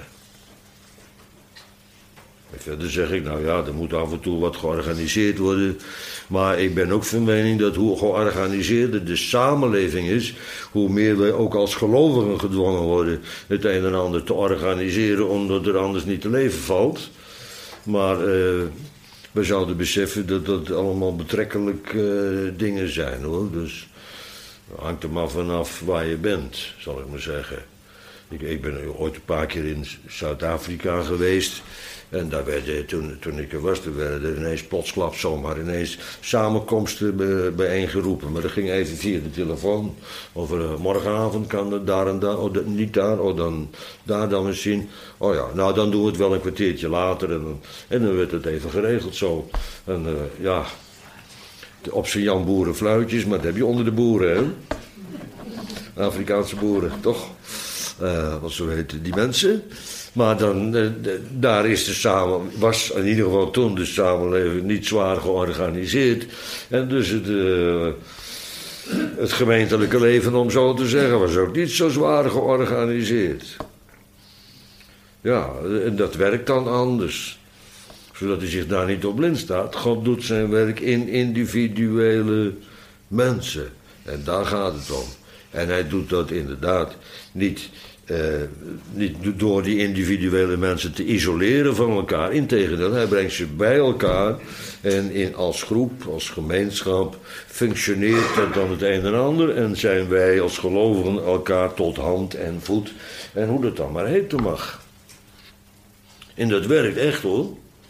Speaker 1: En verder zeg ik, nou ja, er moet af en toe wat georganiseerd worden. Maar ik ben ook van mening dat hoe georganiseerder de samenleving is, hoe meer wij ook als gelovigen gedwongen worden het een en ander te organiseren, omdat er anders niet te leven valt. Maar uh, we zouden beseffen dat dat allemaal betrekkelijk uh, dingen zijn, hoor. Dus hangt er maar vanaf waar je bent, zal ik maar zeggen. Ik, ik ben ooit een paar keer in Zuid-Afrika geweest. En daar werden, toen, toen ik er was, toen werden er ineens plotsklap zomaar ineens samenkomsten bijeengeroepen. Maar dat ging even via de telefoon. Over uh, morgenavond kan het daar en daar, oh, de, niet daar, oh dan daar dan misschien. Oh ja, nou dan doen we het wel een kwartiertje later. En dan, en dan werd het even geregeld zo. En uh, ja, op zijn Jan boerenfluitjes, maar dat heb je onder de boeren, hè? Afrikaanse boeren, toch? Uh, wat zo heten die mensen. Maar dan, de, de, daar is de samen, was in ieder geval toen de samenleving niet zwaar georganiseerd. En dus het, uh, het gemeentelijke leven, om zo te zeggen, was ook niet zo zwaar georganiseerd. Ja, en dat werkt dan anders. Zodat hij zich daar niet op blind staat. God doet zijn werk in individuele mensen. En daar gaat het om. En hij doet dat inderdaad niet... Uh, niet door die individuele mensen te isoleren van elkaar. Integendeel, hij brengt ze bij elkaar. En in, als groep, als gemeenschap, functioneert dat dan het een en ander. En zijn wij als gelovigen elkaar tot hand en voet. En hoe dat dan maar heten mag. En dat werkt echt, hoor.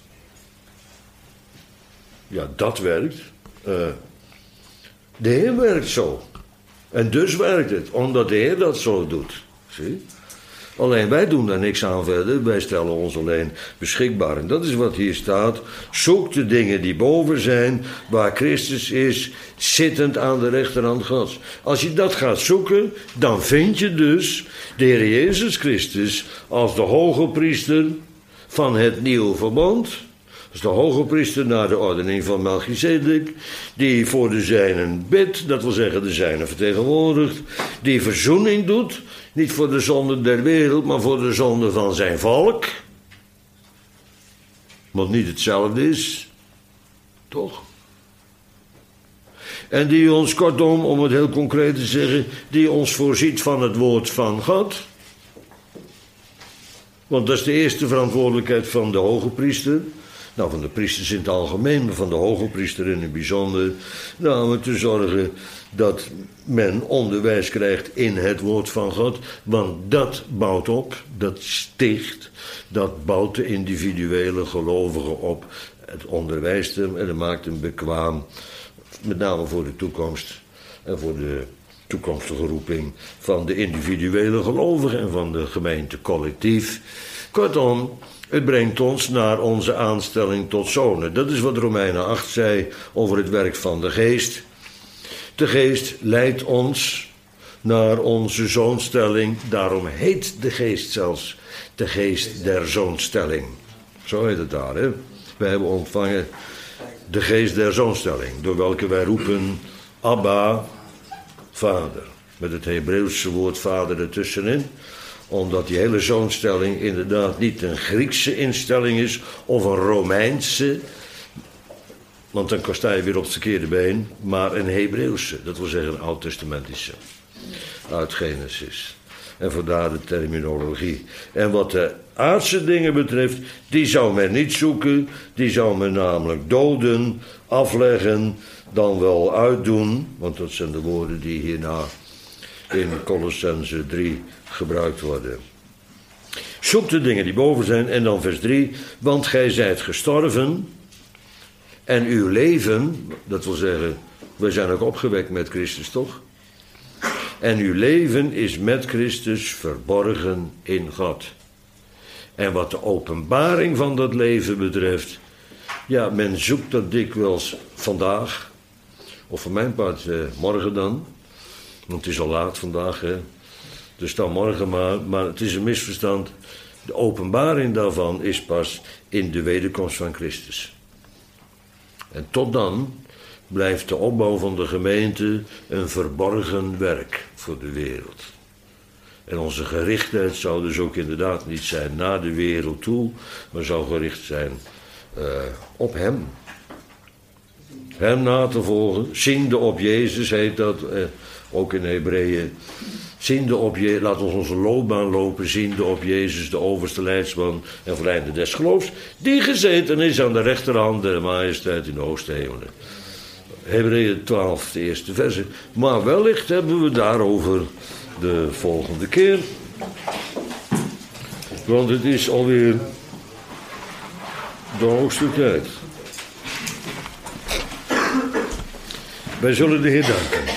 Speaker 1: Ja, dat werkt. Uh, de Heer werkt zo. En dus werkt het, omdat de Heer dat zo doet. Zie? Alleen wij doen daar niks aan verder. Wij stellen ons alleen beschikbaar. En dat is wat hier staat. Zoek de dingen die boven zijn, waar Christus is, zittend aan de rechterhand Gods. Als je dat gaat zoeken, dan vind je dus de Heer Jezus Christus als de hoge priester van het nieuwe verbond. Dat is de hoge priester naar de ordening van Melchizedek, die voor de zijnen bidt, dat wil zeggen de zijnen vertegenwoordigt, die verzoening doet, niet voor de zonde der wereld, maar voor de zonde van zijn volk. Wat niet hetzelfde is, toch? En die ons, kortom, om het heel concreet te zeggen, die ons voorziet van het woord van God. Want dat is de eerste verantwoordelijkheid van de hoge priester. Nou, van de priesters in het algemeen, maar van de hoge priester in het bijzonder. Nou, te zorgen dat men onderwijs krijgt in het woord van God. Want dat bouwt op, dat sticht, dat bouwt de individuele gelovigen op. Het onderwijst hem en het maakt hem bekwaam. Met name voor de toekomst en voor de toekomstige roeping van de individuele gelovigen en van de gemeente collectief. Kortom, het brengt ons naar onze aanstelling tot zonen. Dat is wat Romeinen acht zei over het werk van de geest. De geest leidt ons naar onze zoonstelling. Daarom heet de geest zelfs de geest der zoonstelling. Zo heet het daar, hè. Wij hebben ontvangen de geest der zoonstelling, door welke wij roepen Abba, Vader. Met het Hebreeuwse woord vader ertussenin. Omdat die hele zoonstelling inderdaad niet een Griekse instelling is of een Romeinse. Want dan sta je weer op het verkeerde been. Maar een Hebreeuwse, dat wil zeggen een oud-testamentische. Uit Genesis. En vandaar de terminologie. En wat de aardse dingen betreft, die zou men niet zoeken. Die zou men namelijk doden, afleggen, dan wel uitdoen. Want dat zijn de woorden die hierna in Colossense drie gebruikt worden. Zoek de dingen die boven zijn. En dan vers drie. Want gij zijt gestorven. En uw leven, dat wil zeggen, wij zijn ook opgewekt met Christus, toch? En uw leven is met Christus verborgen in God. En wat de openbaring van dat leven betreft, ja, men zoekt dat dikwijls vandaag, of voor mijn part eh, morgen dan, want het is al laat vandaag, hè. Dus dan morgen maar, maar het is een misverstand. De openbaring daarvan is pas in de wederkomst van Christus. En tot dan blijft de opbouw van de gemeente een verborgen werk voor de wereld. En onze gerichtheid zou dus ook inderdaad niet zijn naar de wereld toe, maar zou gericht zijn uh, op hem. Hem na te volgen, ziende op Jezus heet dat, uh, ook in Hebreeën. Ziende op Jezus, laat ons onze loopbaan lopen, ziende op Jezus, de overste leidsman en verleider des geloofs, die gezeten is aan de rechterhand der majesteit in de hoogste hemelen. Hebreeën twaalf, de eerste verse. Maar wellicht hebben we daarover de volgende keer. Want het is alweer de hoogste tijd. Wij zullen de Heer danken.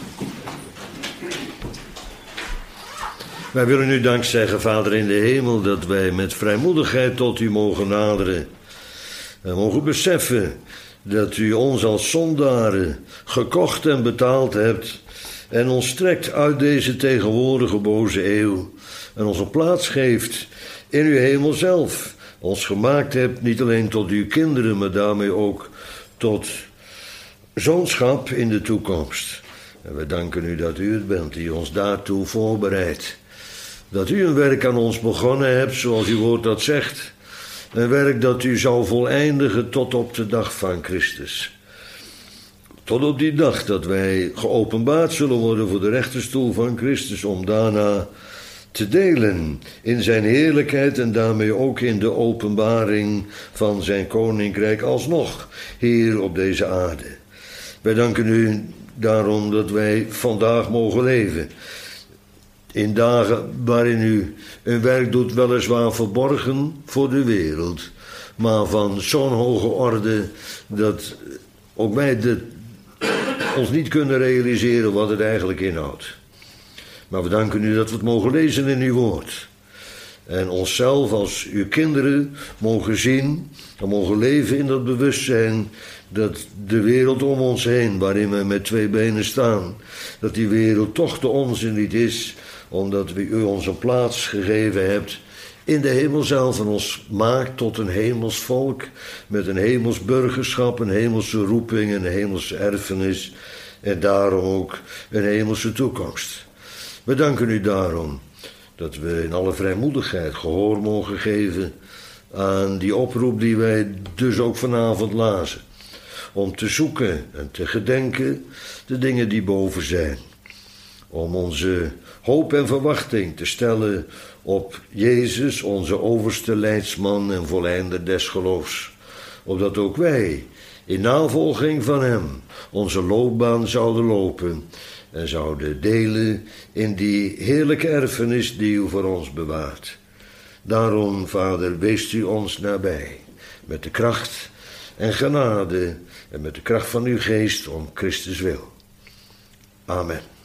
Speaker 1: Wij willen u dank zeggen, Vader in de hemel, dat wij met vrijmoedigheid tot u mogen naderen. En mogen beseffen dat u ons als zondaren gekocht en betaald hebt en ons trekt uit deze tegenwoordige boze eeuw en ons een plaats geeft in uw hemel zelf. Ons gemaakt hebt niet alleen tot uw kinderen, maar daarmee ook tot zoonschap in de toekomst. En we danken u dat u het bent die ons daartoe voorbereidt. Dat u een werk aan ons begonnen hebt, zoals uw woord dat zegt. Een werk dat u zou voleindigen tot op de dag van Christus. Tot op die dag dat wij geopenbaard zullen worden voor de rechterstoel van Christus, om daarna te delen in zijn heerlijkheid en daarmee ook in de openbaring van zijn koninkrijk alsnog hier op deze aarde. Wij danken u daarom dat wij vandaag mogen leven. In dagen waarin u een werk doet, weliswaar verborgen voor de wereld, maar van zo'n hoge orde dat ook wij de, ons niet kunnen realiseren wat het eigenlijk inhoudt. Maar we danken u dat we het mogen lezen in uw woord. En onszelf als uw kinderen mogen zien en mogen leven in dat bewustzijn dat de wereld om ons heen, waarin we met twee benen staan, dat die wereld toch de onze niet is, omdat u ons een plaats gegeven hebt in de hemel zelf en ons maakt tot een hemels volk met een hemels burgerschap, een hemelse roeping, een hemelse erfenis en daarom ook een hemelse toekomst. We danken u daarom dat we in alle vrijmoedigheid gehoor mogen geven aan die oproep die wij dus ook vanavond lazen. Om te zoeken en te gedenken de dingen die boven zijn. Om onze hoop en verwachting te stellen op Jezus, onze overste leidsman en voleinder des geloofs. Opdat ook wij in navolging van hem onze loopbaan zouden lopen en zouden delen in die heerlijke erfenis die u voor ons bewaart. Daarom, Vader, weest u ons nabij, met de kracht en genade en met de kracht van uw geest om Christus wil. Amen.